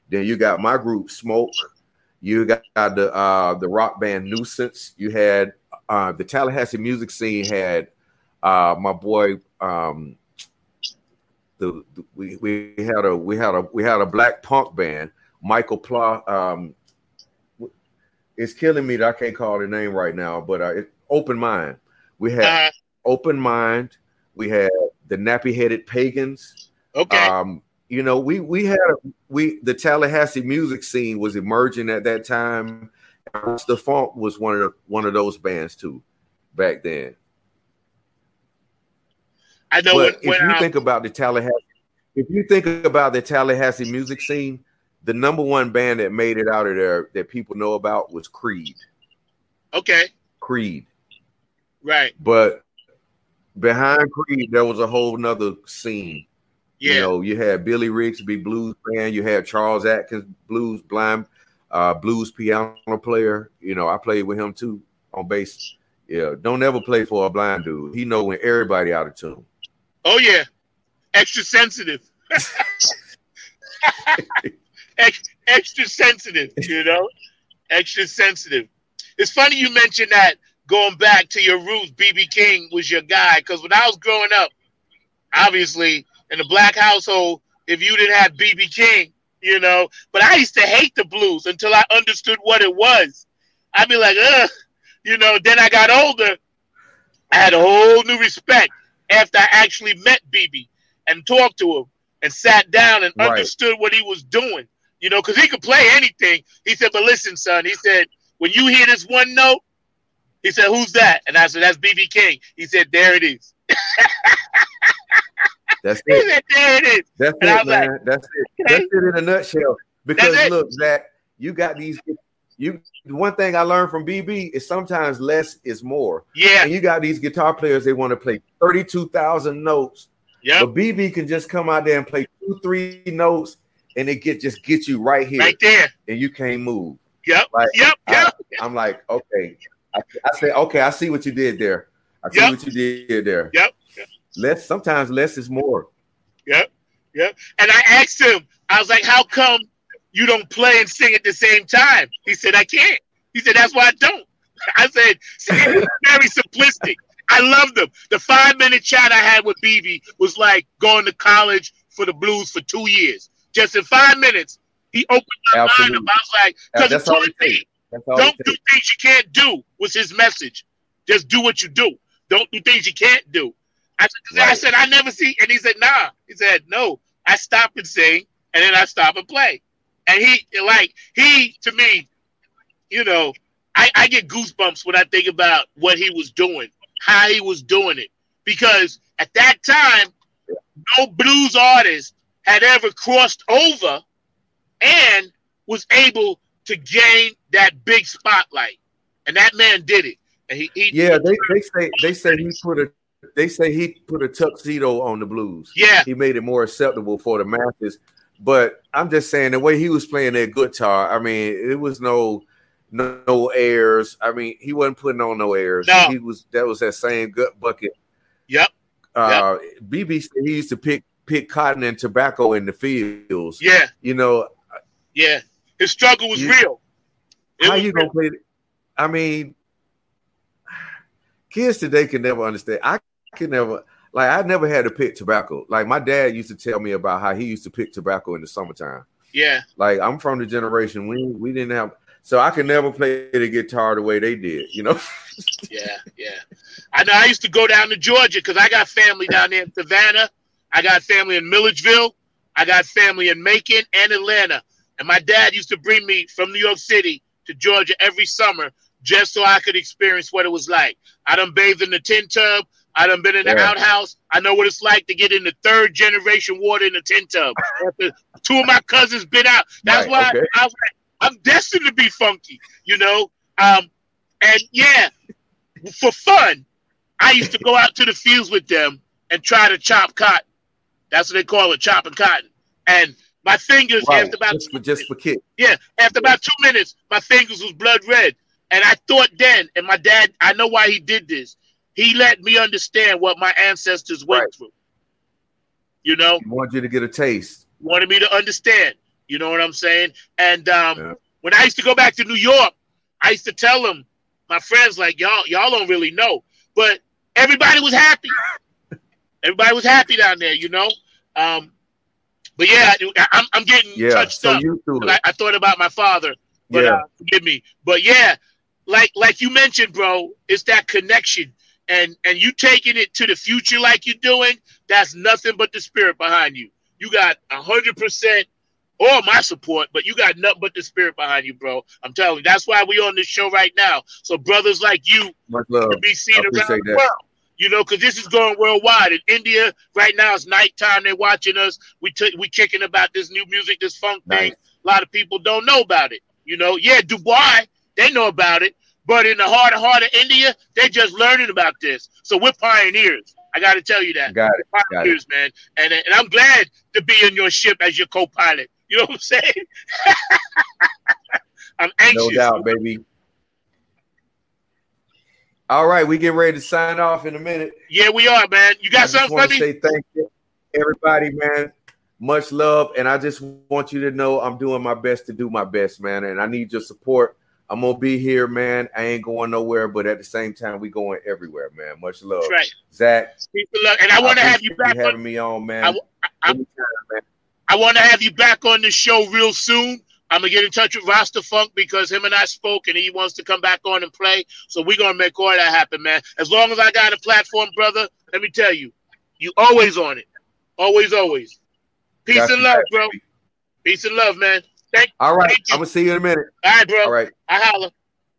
Then you got my group, Smoke. You got the uh, the rock band Nuisance. You had uh, the Tallahassee music scene had uh, my boy. Um, the, the we we had a we had a we had a black punk band, Michael Pla. Um, it's killing me that I can't call the name right now, but uh, it, Open Mind. We had uh, Open Mind. We had the Nappy Headed Pagans. Okay. Um, You know, we we had a, we the Tallahassee music scene was emerging at that time. The Funk was one of the, one of those bands too, back then. I know. But when, if when you I, think about the Tallahassee, if you think about the Tallahassee music scene, the number one band that made it out of there that people know about was Creed. Okay. Creed. Right. But behind Creed, there was a whole nother scene. Yeah. You know, you had Billy Rigsby, blues band. You had Charles Atkins, blues blind, uh, blues piano player. You know, I played with him too on bass. Yeah, don't ever play for a blind dude. He know when everybody out of tune. Oh yeah, extra sensitive. Ex- extra sensitive. You know, extra sensitive. It's funny you mentioned that. Going back to your roots, B B King was your guy. Because when I was growing up, obviously. In the black household, if you didn't have B B King, you know, but I used to hate the blues until I understood what it was. I'd be like, ugh, you know, then I got older. I had a whole new respect after I actually met B B and talked to him and sat down and right. understood what he was doing, you know, because he could play anything. He said, but listen, son, he said, when you hear this one note, he said, who's that? And I said, that's B B King. He said, there it is. That's it. Said, there it is. That's and it, man. Like, That's it. okay. That's it in a nutshell. Because look, Zach, you got these. You one thing I learned from B B is sometimes less is more. Yeah. And you got these guitar players, they want to play thirty-two thousand notes. Yeah. But B B can just come out there and play two, three notes, and it get just get you right here, right there, and you can't move. Yep. Like, yep. I, Yep. I'm like, okay. I, I say, okay, I see what you did there. I see yep. what you did there. Yep. yep. Less sometimes less is more. Yep. Yep. And I asked him, I was like, how come you don't play and sing at the same time? He said, I can't. He said, that's why I don't. I said, see, it's very simplistic. I loved him. The five minute chat I had with B B was like going to college for the blues for two years. Just in five minutes, he opened my mind up. I was like, because that's he all told it me, all don't do things you can't do was his message. Just do what you do. Don't do things you can't do. I said, right. I said, I never see. And he said, nah. He said, no, I stop and sing, and then I stop and play. And he, like, he, to me, you know, I, I get goosebumps when I think about what he was doing, how he was doing it. Because at that time, no blues artist had ever crossed over and was able to gain that big spotlight. And that man did it. And he, he yeah, they, they say they say he put a they say he put a tuxedo on the blues. Yeah, he made it more acceptable for the masses. But I'm just saying the way he was playing that guitar, I mean, it was no no, no airs. I mean, he wasn't putting on no airs. No. He was that was that same gut bucket. Yep. Uh, yep. B B said he used to pick pick cotton and tobacco in the fields. Yeah. You know. Yeah, his struggle was you, real. It how was you real. gonna play? It? I mean. Kids today can never understand. I can never, like, I never had to pick tobacco. Like, my dad used to tell me about how he used to pick tobacco in the summertime. Yeah. Like, I'm from the generation we we didn't have, so I could never play the guitar the way they did, you know? yeah, yeah. I know I used to go down to Georgia because I got family down there in Savannah. I got family in Milledgeville. I got family in Macon and Atlanta. And my dad used to bring me from New York City to Georgia every summer just so I could experience what it was like. I done bathed in the tin tub. I done been in the yeah. outhouse. I know what it's like to get in the third generation water in the tin tub. After two of my cousins been out. That's right, why okay. I, I was like, I'm destined to be funky, you know? Um, and yeah, for fun, I used to go out to the fields with them and try to chop cotton. That's what they call it, chopping cotton. And my fingers, right. after about just for, just for kids. Yeah, after about two minutes, my fingers was blood red. And I thought then, and my dad, I know why he did this. He let me understand what my ancestors went right. through. You know? He wanted you to get a taste. Wanted me to understand. You know what I'm saying? And um, Yeah. when I used to go back to New York, I used to tell them, my friends, like, y'all, y'all don't really know, but everybody was happy. Everybody was happy down there, you know. Um, but yeah, I'm, I'm getting Yeah, touched so up. you do it. I, I thought about my father, but Yeah. uh, forgive me. But yeah, like like you mentioned, bro, it's that connection, and and you taking it to the future like you're doing. That's nothing but the spirit behind you. You got a hundred percent all my support, but you got nothing but the spirit behind you, bro. I'm telling you, that's why we on this show right now. So brothers like you Much love. can be seen I around appreciate the that. world. You know, because this is going worldwide. In India, right now, it's nighttime. They're watching us. We t- we kicking about this new music, this funk thing. Nice. A lot of people don't know about it. You know, yeah, Dubai, they know about it. But in the heart of heart of India, they're just learning about this. So we're pioneers. I got to tell you that. Got it. We're Got pioneers, man. And, and I'm glad to be in your ship as your co-pilot. You know what I'm saying? I'm anxious. No doubt, baby. All right, we getting ready to sign off in a minute. Yeah, we are, man. You I got just something want for to me? say thank you, everybody, man. Much love, and I just want you to know I'm doing my best to do my best, man. And I need your support. I'm gonna be here, man. I ain't going nowhere, but at the same time, we going everywhere, man. Much love, That's right. Zach. Peace and love. And I want to have you appreciate back having on. me on, man. I, I, Anytime, man. I want to have you back on the show real soon. I'm going to get in touch with Rasta Funk because him and I spoke and he wants to come back on and play. So we're going to make all that happen, man. As long as I got a platform, brother, let me tell you, you always on it. Always, always. Peace Got and you love, back, bro. baby. Peace and love, man. Thank, All right, thank you. I'm gonna see you in a minute. All right, bro. All right. I holla.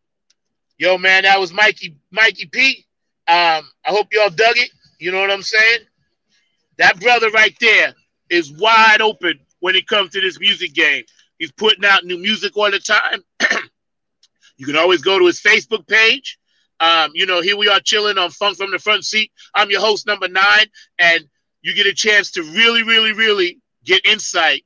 Yo, man, that was Mikey Mikey P. Um, I hope y'all dug it. You know what I'm saying? That brother right there is wide open when it comes to this music game. He's putting out new music all the time. You can always go to his Facebook page. Um, you know, here we are chilling on Funk from the Front Seat. I'm your host, number nine, and you get a chance to really, really, really get insight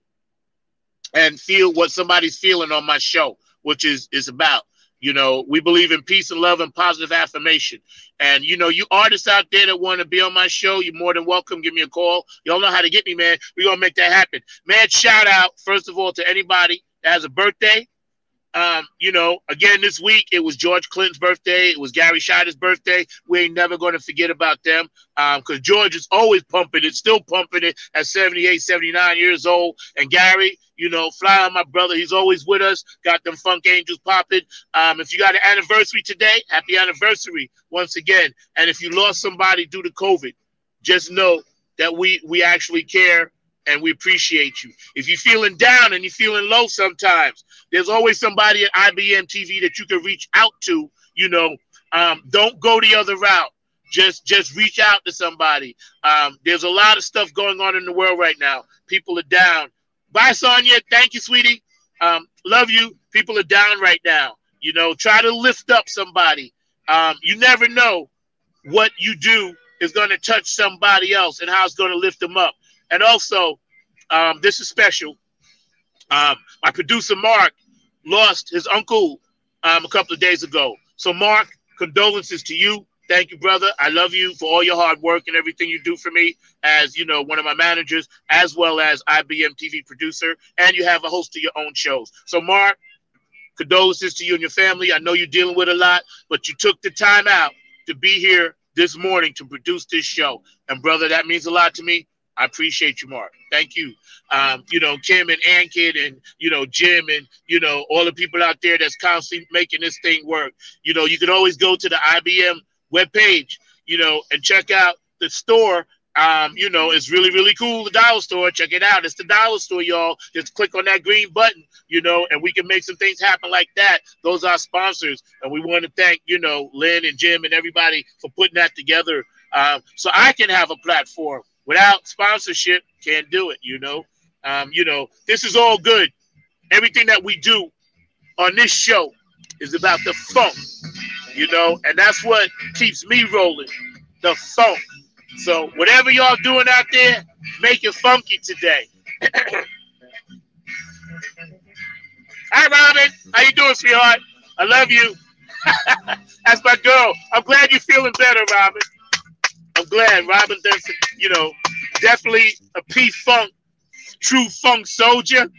and feel what somebody's feeling on my show, which is is about. You know, we believe in peace and love and positive affirmation. And, you know, you artists out there that want to be on my show, you're more than welcome. Give me a call. Y'all know how to get me, man. We're going to make that happen. Man, shout out, first of all, to anybody that has a birthday. Um, you know, again, this week, it was George Clinton's birthday. It was Gary Scheider's birthday. We ain't never going to forget about them because um, George is always pumping it, still pumping it at seventy-eight, seventy-nine years old. And Gary, you know, fly on my brother. He's always with us. Got them funk angels popping. Um, if you got an anniversary today, happy anniversary once again. And if you lost somebody due to COVID, just know that we we actually care and we appreciate you. If you're feeling down and you're feeling low sometimes, there's always somebody at I B M T V that you can reach out to. You know, um, don't go the other route. Just just reach out to somebody. Um, there's a lot of stuff going on in the world right now. People are down. Bye, Sonia. Thank you, sweetie. Um, love you. People are down right now. You know, try to lift up somebody. Um, you never know what you do is going to touch somebody else and how it's going to lift them up. And also, um, this is special. Um, my producer, Mark, lost his uncle um, a couple of days ago. So, Mark, condolences to you. Thank you, brother. I love you for all your hard work and everything you do for me as, you know, one of my managers, as well as I B M T V producer. And you have a host of your own shows. So, Mark, condolences to you and your family. I know you're dealing with a lot, but you took the time out to be here this morning to produce this show. And, brother, that means a lot to me. I appreciate you, Mark. Thank you. Um, you know, Kim and Ankid and, you know, Jim and, you know, all the people out there that's constantly making this thing work. You know, you can always go to the I B M webpage, you know, and check out the store. Um, you know, it's really, really cool, the dollar store. Check it out. It's the dollar store, y'all. Just click on that green button, you know, and we can make some things happen like that. Those are our sponsors. And we want to thank, you know, Lynn and Jim and everybody for putting that together um, so I can have a platform. Without sponsorship, can't do it, you know. Um, you know, this is all good. Everything that we do on this show is about the funk, you know, and that's what keeps me rolling, the funk. So whatever y'all doing out there, make it funky today. Hi, Robin. How you doing, sweetheart? I love you. That's my girl. I'm glad you're feeling better, Robin. I'm glad. Robin does, you know, definitely a P-Funk, true funk soldier.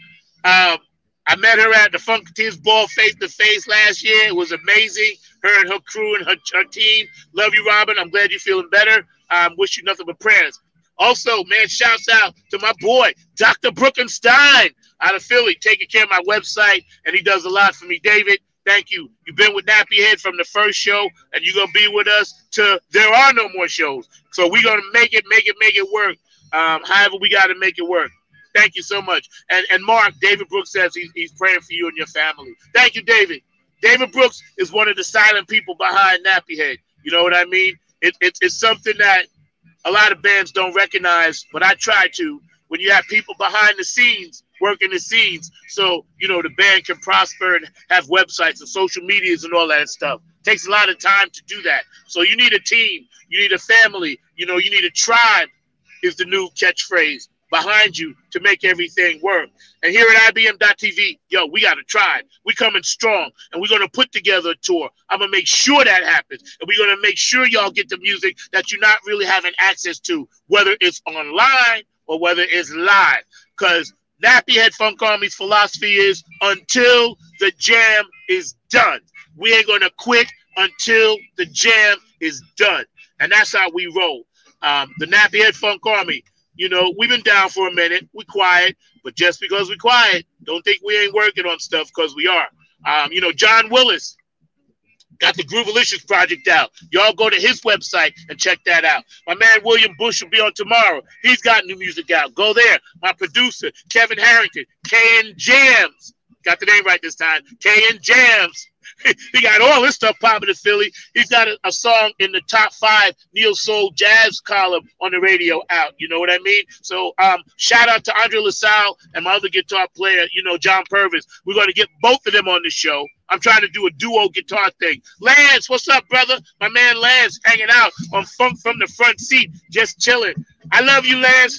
Um, I met her at the Funketeers Ball face to face last year. It was amazing. Her and her crew and her, her team. Love you, Robin. I'm glad you're feeling better. Um, wish you nothing but prayers. Also, man, shouts out to my boy, Doctor Brookenstein, out of Philly, taking care of my website, and he does a lot for me. David, thank you. You've been with Nappy Head from the first show, and you're going to be with us till there are no more shows. So we're going to make it, make it, make it work. Um, however, we got to make it work. Thank you so much. And and Mark, David Brooks says he's, he's praying for you and your family. Thank you, David. David Brooks is one of the silent people behind Nappy Head. You know what I mean? It, it, it's something that a lot of bands don't recognize, but I try to. When you have people behind the scenes, working the scenes, so, you know, the band can prosper and have websites and social medias and all that stuff. It takes a lot of time to do that. So you need a team. You need a family. You know, you need a tribe is the new catchphrase behind you to make everything work. And here at I B M dot T V, yo, we got a tribe. We coming strong, and we're going to put together a tour. I'm going to make sure that happens, and we're going to make sure y'all get the music that you're not really having access to, whether it's online or whether it's live, because Nappy Head Funk Army's philosophy is until the jam is done. We ain't going to quit until the jam is done, and that's how we roll. Um, the Nappy Head Funk Army, you know, we've been down for a minute. We quiet, but just because we quiet, don't think we ain't working on stuff, because we are. Um, you know, John Willis got the Groovalicious project out. Y'all go to his website and check that out. My man William Bush will be on tomorrow. He's got new music out. Go there. My producer, Kevin Harrington, K N Jams. Got the name right this time. K N Jams. He got all this stuff popping in Philly. He's got a, a song in the top five Neo Soul Jazz column on the radio out. You know what I mean? So um, shout out to Andre LaSalle and my other guitar player, you know, John Purvis. We're going to get both of them on the show. I'm trying to do a duo guitar thing. Lance, what's up, brother? My man Lance hanging out on Funk from the Front Seat, just chilling. I love you, Lance.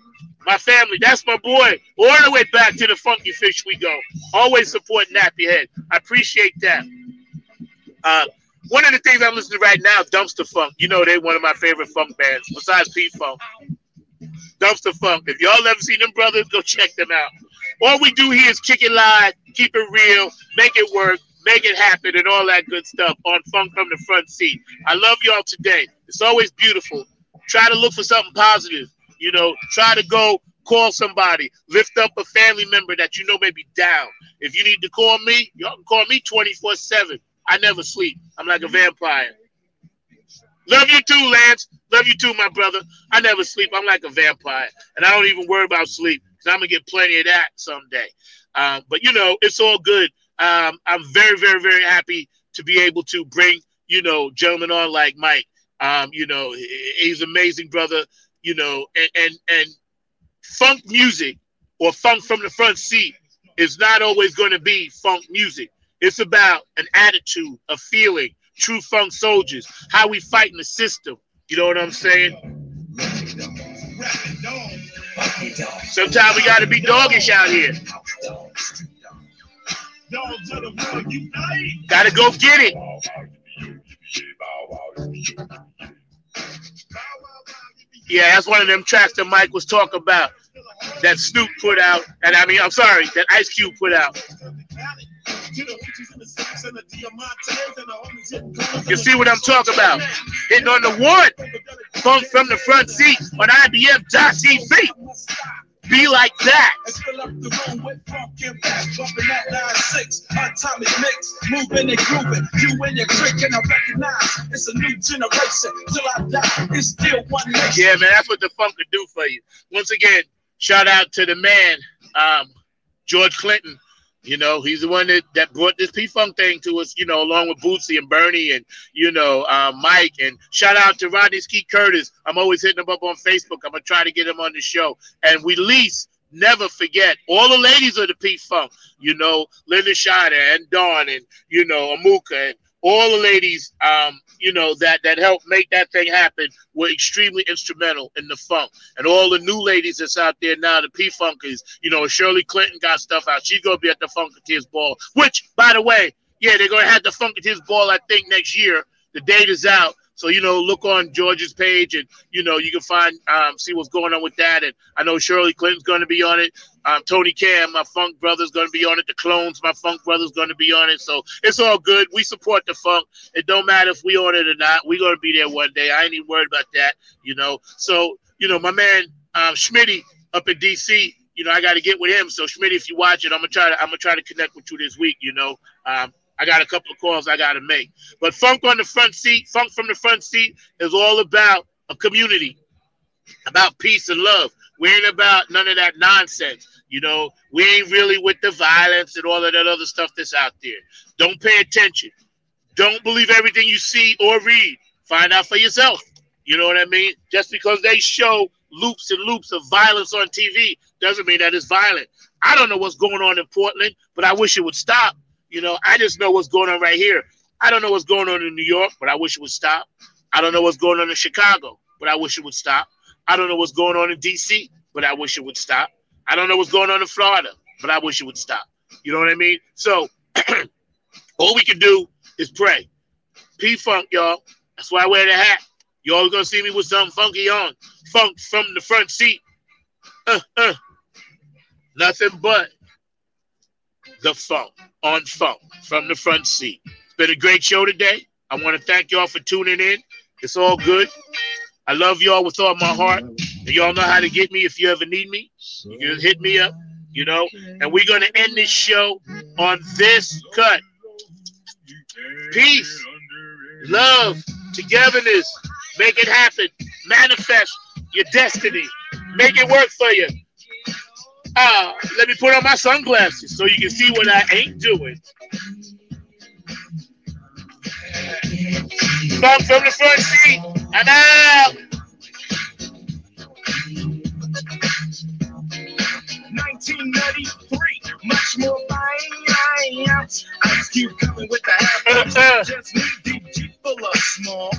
My family, that's my boy. All the way back to the Funky Fish we go. Always support Nappy Head. I appreciate that. Uh, one of the things I'm listening to right now, Dumpster Funk. You know they're one of my favorite funk bands, besides P-Funk. Dumpster Funk. If y'all ever seen them brothers, go check them out. All we do here is kick it live, keep it real, make it work, make it happen, and all that good stuff on Funk from the Front Seat. I love y'all today. It's always beautiful. Try to look for something positive. You know, try to go call somebody, lift up a family member that you know may be down. If you need to call me, y'all can call me twenty-four seven. I never sleep. I'm like a vampire. Love you too, Lance. Love you too, my brother. I never sleep. I'm like a vampire. And I don't even worry about sleep, because I'm going to get plenty of that someday. Um, but, you know, it's all good. Um, I'm very, very, very happy to be able to bring, you know, gentlemen on like Mike. Um, you know, he's an amazing brother. You know, and, and and funk music or funk from the front seat is not always going to be funk music. It's about an attitude, a feeling, true funk soldiers, how we fight in the system. You know what I'm saying? Sometimes we got to be doggish out here. Got to go get it. Yeah, that's one of them tracks that Mike was talking about, that Snoop put out, and I mean, I'm sorry, that Ice Cube put out. You see what I'm talking about? Hitting on the one, Funk from the Front Seat on I B M dot T V. Be like that. Moving and grooving, you and your trick, and I recognize it's a new generation. Till I die, it's still one nation. Yeah, man, that's what the funk could do for you. Once again, shout out to the man, um, George Clinton. You know, he's the one that, that brought this P-Funk thing to us, you know, along with Bootsy and Bernie and, you know, uh, Mike. And shout out to Rodney Skeet Curtis. I'm always hitting him up on Facebook. I'm going to try to get him on the show. And we least never forget all the ladies of the P-Funk, you know, Linda Scheider and Dawn and, you know, Amuka and all the ladies, um, you know, that, that helped make that thing happen were extremely instrumental in the funk. And all the new ladies that's out there now, the P-Funkers, you know, Shirley Clinton got stuff out. She's going to be at the Funketeers Ball, which, by the way, yeah, they're going to have the Funketeers Ball, I think, next year. The date is out. So, you know, look on George's page and, you know, you can find, um, see what's going on with that. And I know Shirley Clinton's going to be on it. Um, Tony Cam, my funk brother's going to be on it. The Clones, my funk brother's going to be on it. So it's all good. We support the funk. It don't matter if we on it or not. We're going to be there one day. I ain't even worried about that, you know. So, you know, my man um, Schmitty up in D C, you know, I got to get with him. So Schmitty, if you watch it, I'm gonna try to I'm gonna try to connect with you this week. You know, um, I got a couple of calls I got to make. But Funk on the Front Seat, Funk from the Front Seat is all about a community, about peace and love. We ain't about none of that nonsense. You know, we ain't really with the violence and all of that other stuff that's out there. Don't pay attention. Don't believe everything you see or read. Find out for yourself. You know what I mean? Just because they show loops and loops of violence on T V doesn't mean that it's violent. I don't know what's going on in Portland, but I wish it would stop. You know, I just know what's going on right here. I don't know what's going on in New York, but I wish it would stop. I don't know what's going on in Chicago, but I wish it would stop. I don't know what's going on in D C, but I wish it would stop. I don't know what's going on in Florida, but I wish it would stop. You know what I mean? So all we can do is pray. P-Funk, y'all. That's why I wear the hat. You always gonna see me with something funky on. Funk from the front seat. Uh, uh. Nothing but the funk on Funk from the front seat. It's been a great show today. I want to thank y'all for tuning in. It's all good. I love y'all with all my heart. And y'all know how to get me if you ever need me. You can hit me up, you know. And we're gonna end this show on this cut. Peace, love, togetherness. Make it happen. Manifest your destiny. Make it work for you. Uh, let me put on my sunglasses so you can see what I ain't doing. Funk from the front seat. I'm out. nineteen ninety-three, much more fine. Ice Cube coming with the half. Just me, deep, deep, full of small.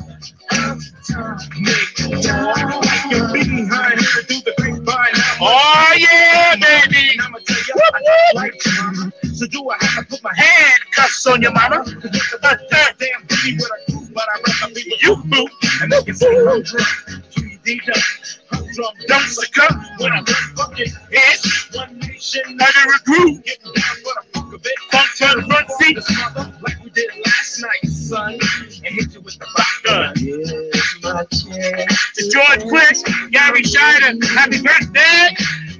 Like you're behind here through the grapevine. Oh yeah, baby. And I'ma tell you, I like your mama. So do I have to put my handcuffs on your mama? Damn baby, what I do, but I rather be with you, boo. And they can say I'm drunk. three D drum, don't succumb when I'm fucking it's one nation under a groove. Getting down for the fuck of it. Funk from the front seat. This mother, like we did last night, son. And hit you with the shotgun. To George Quick, Gary Scheider, happy birthday.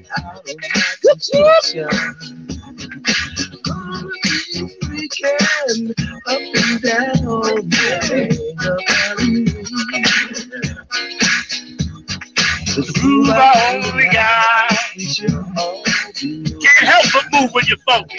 Up and down, the groove I only got. Can't help but move when you're funky.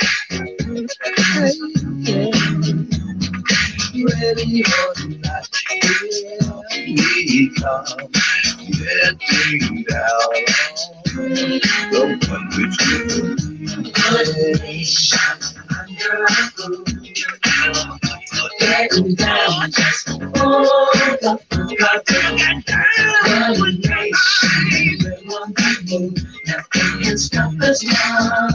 Ready or not, here we come, getting down the one which we nation under a groove. Getting down, just for the got to get down. One nation, one move, nothing can stop us now.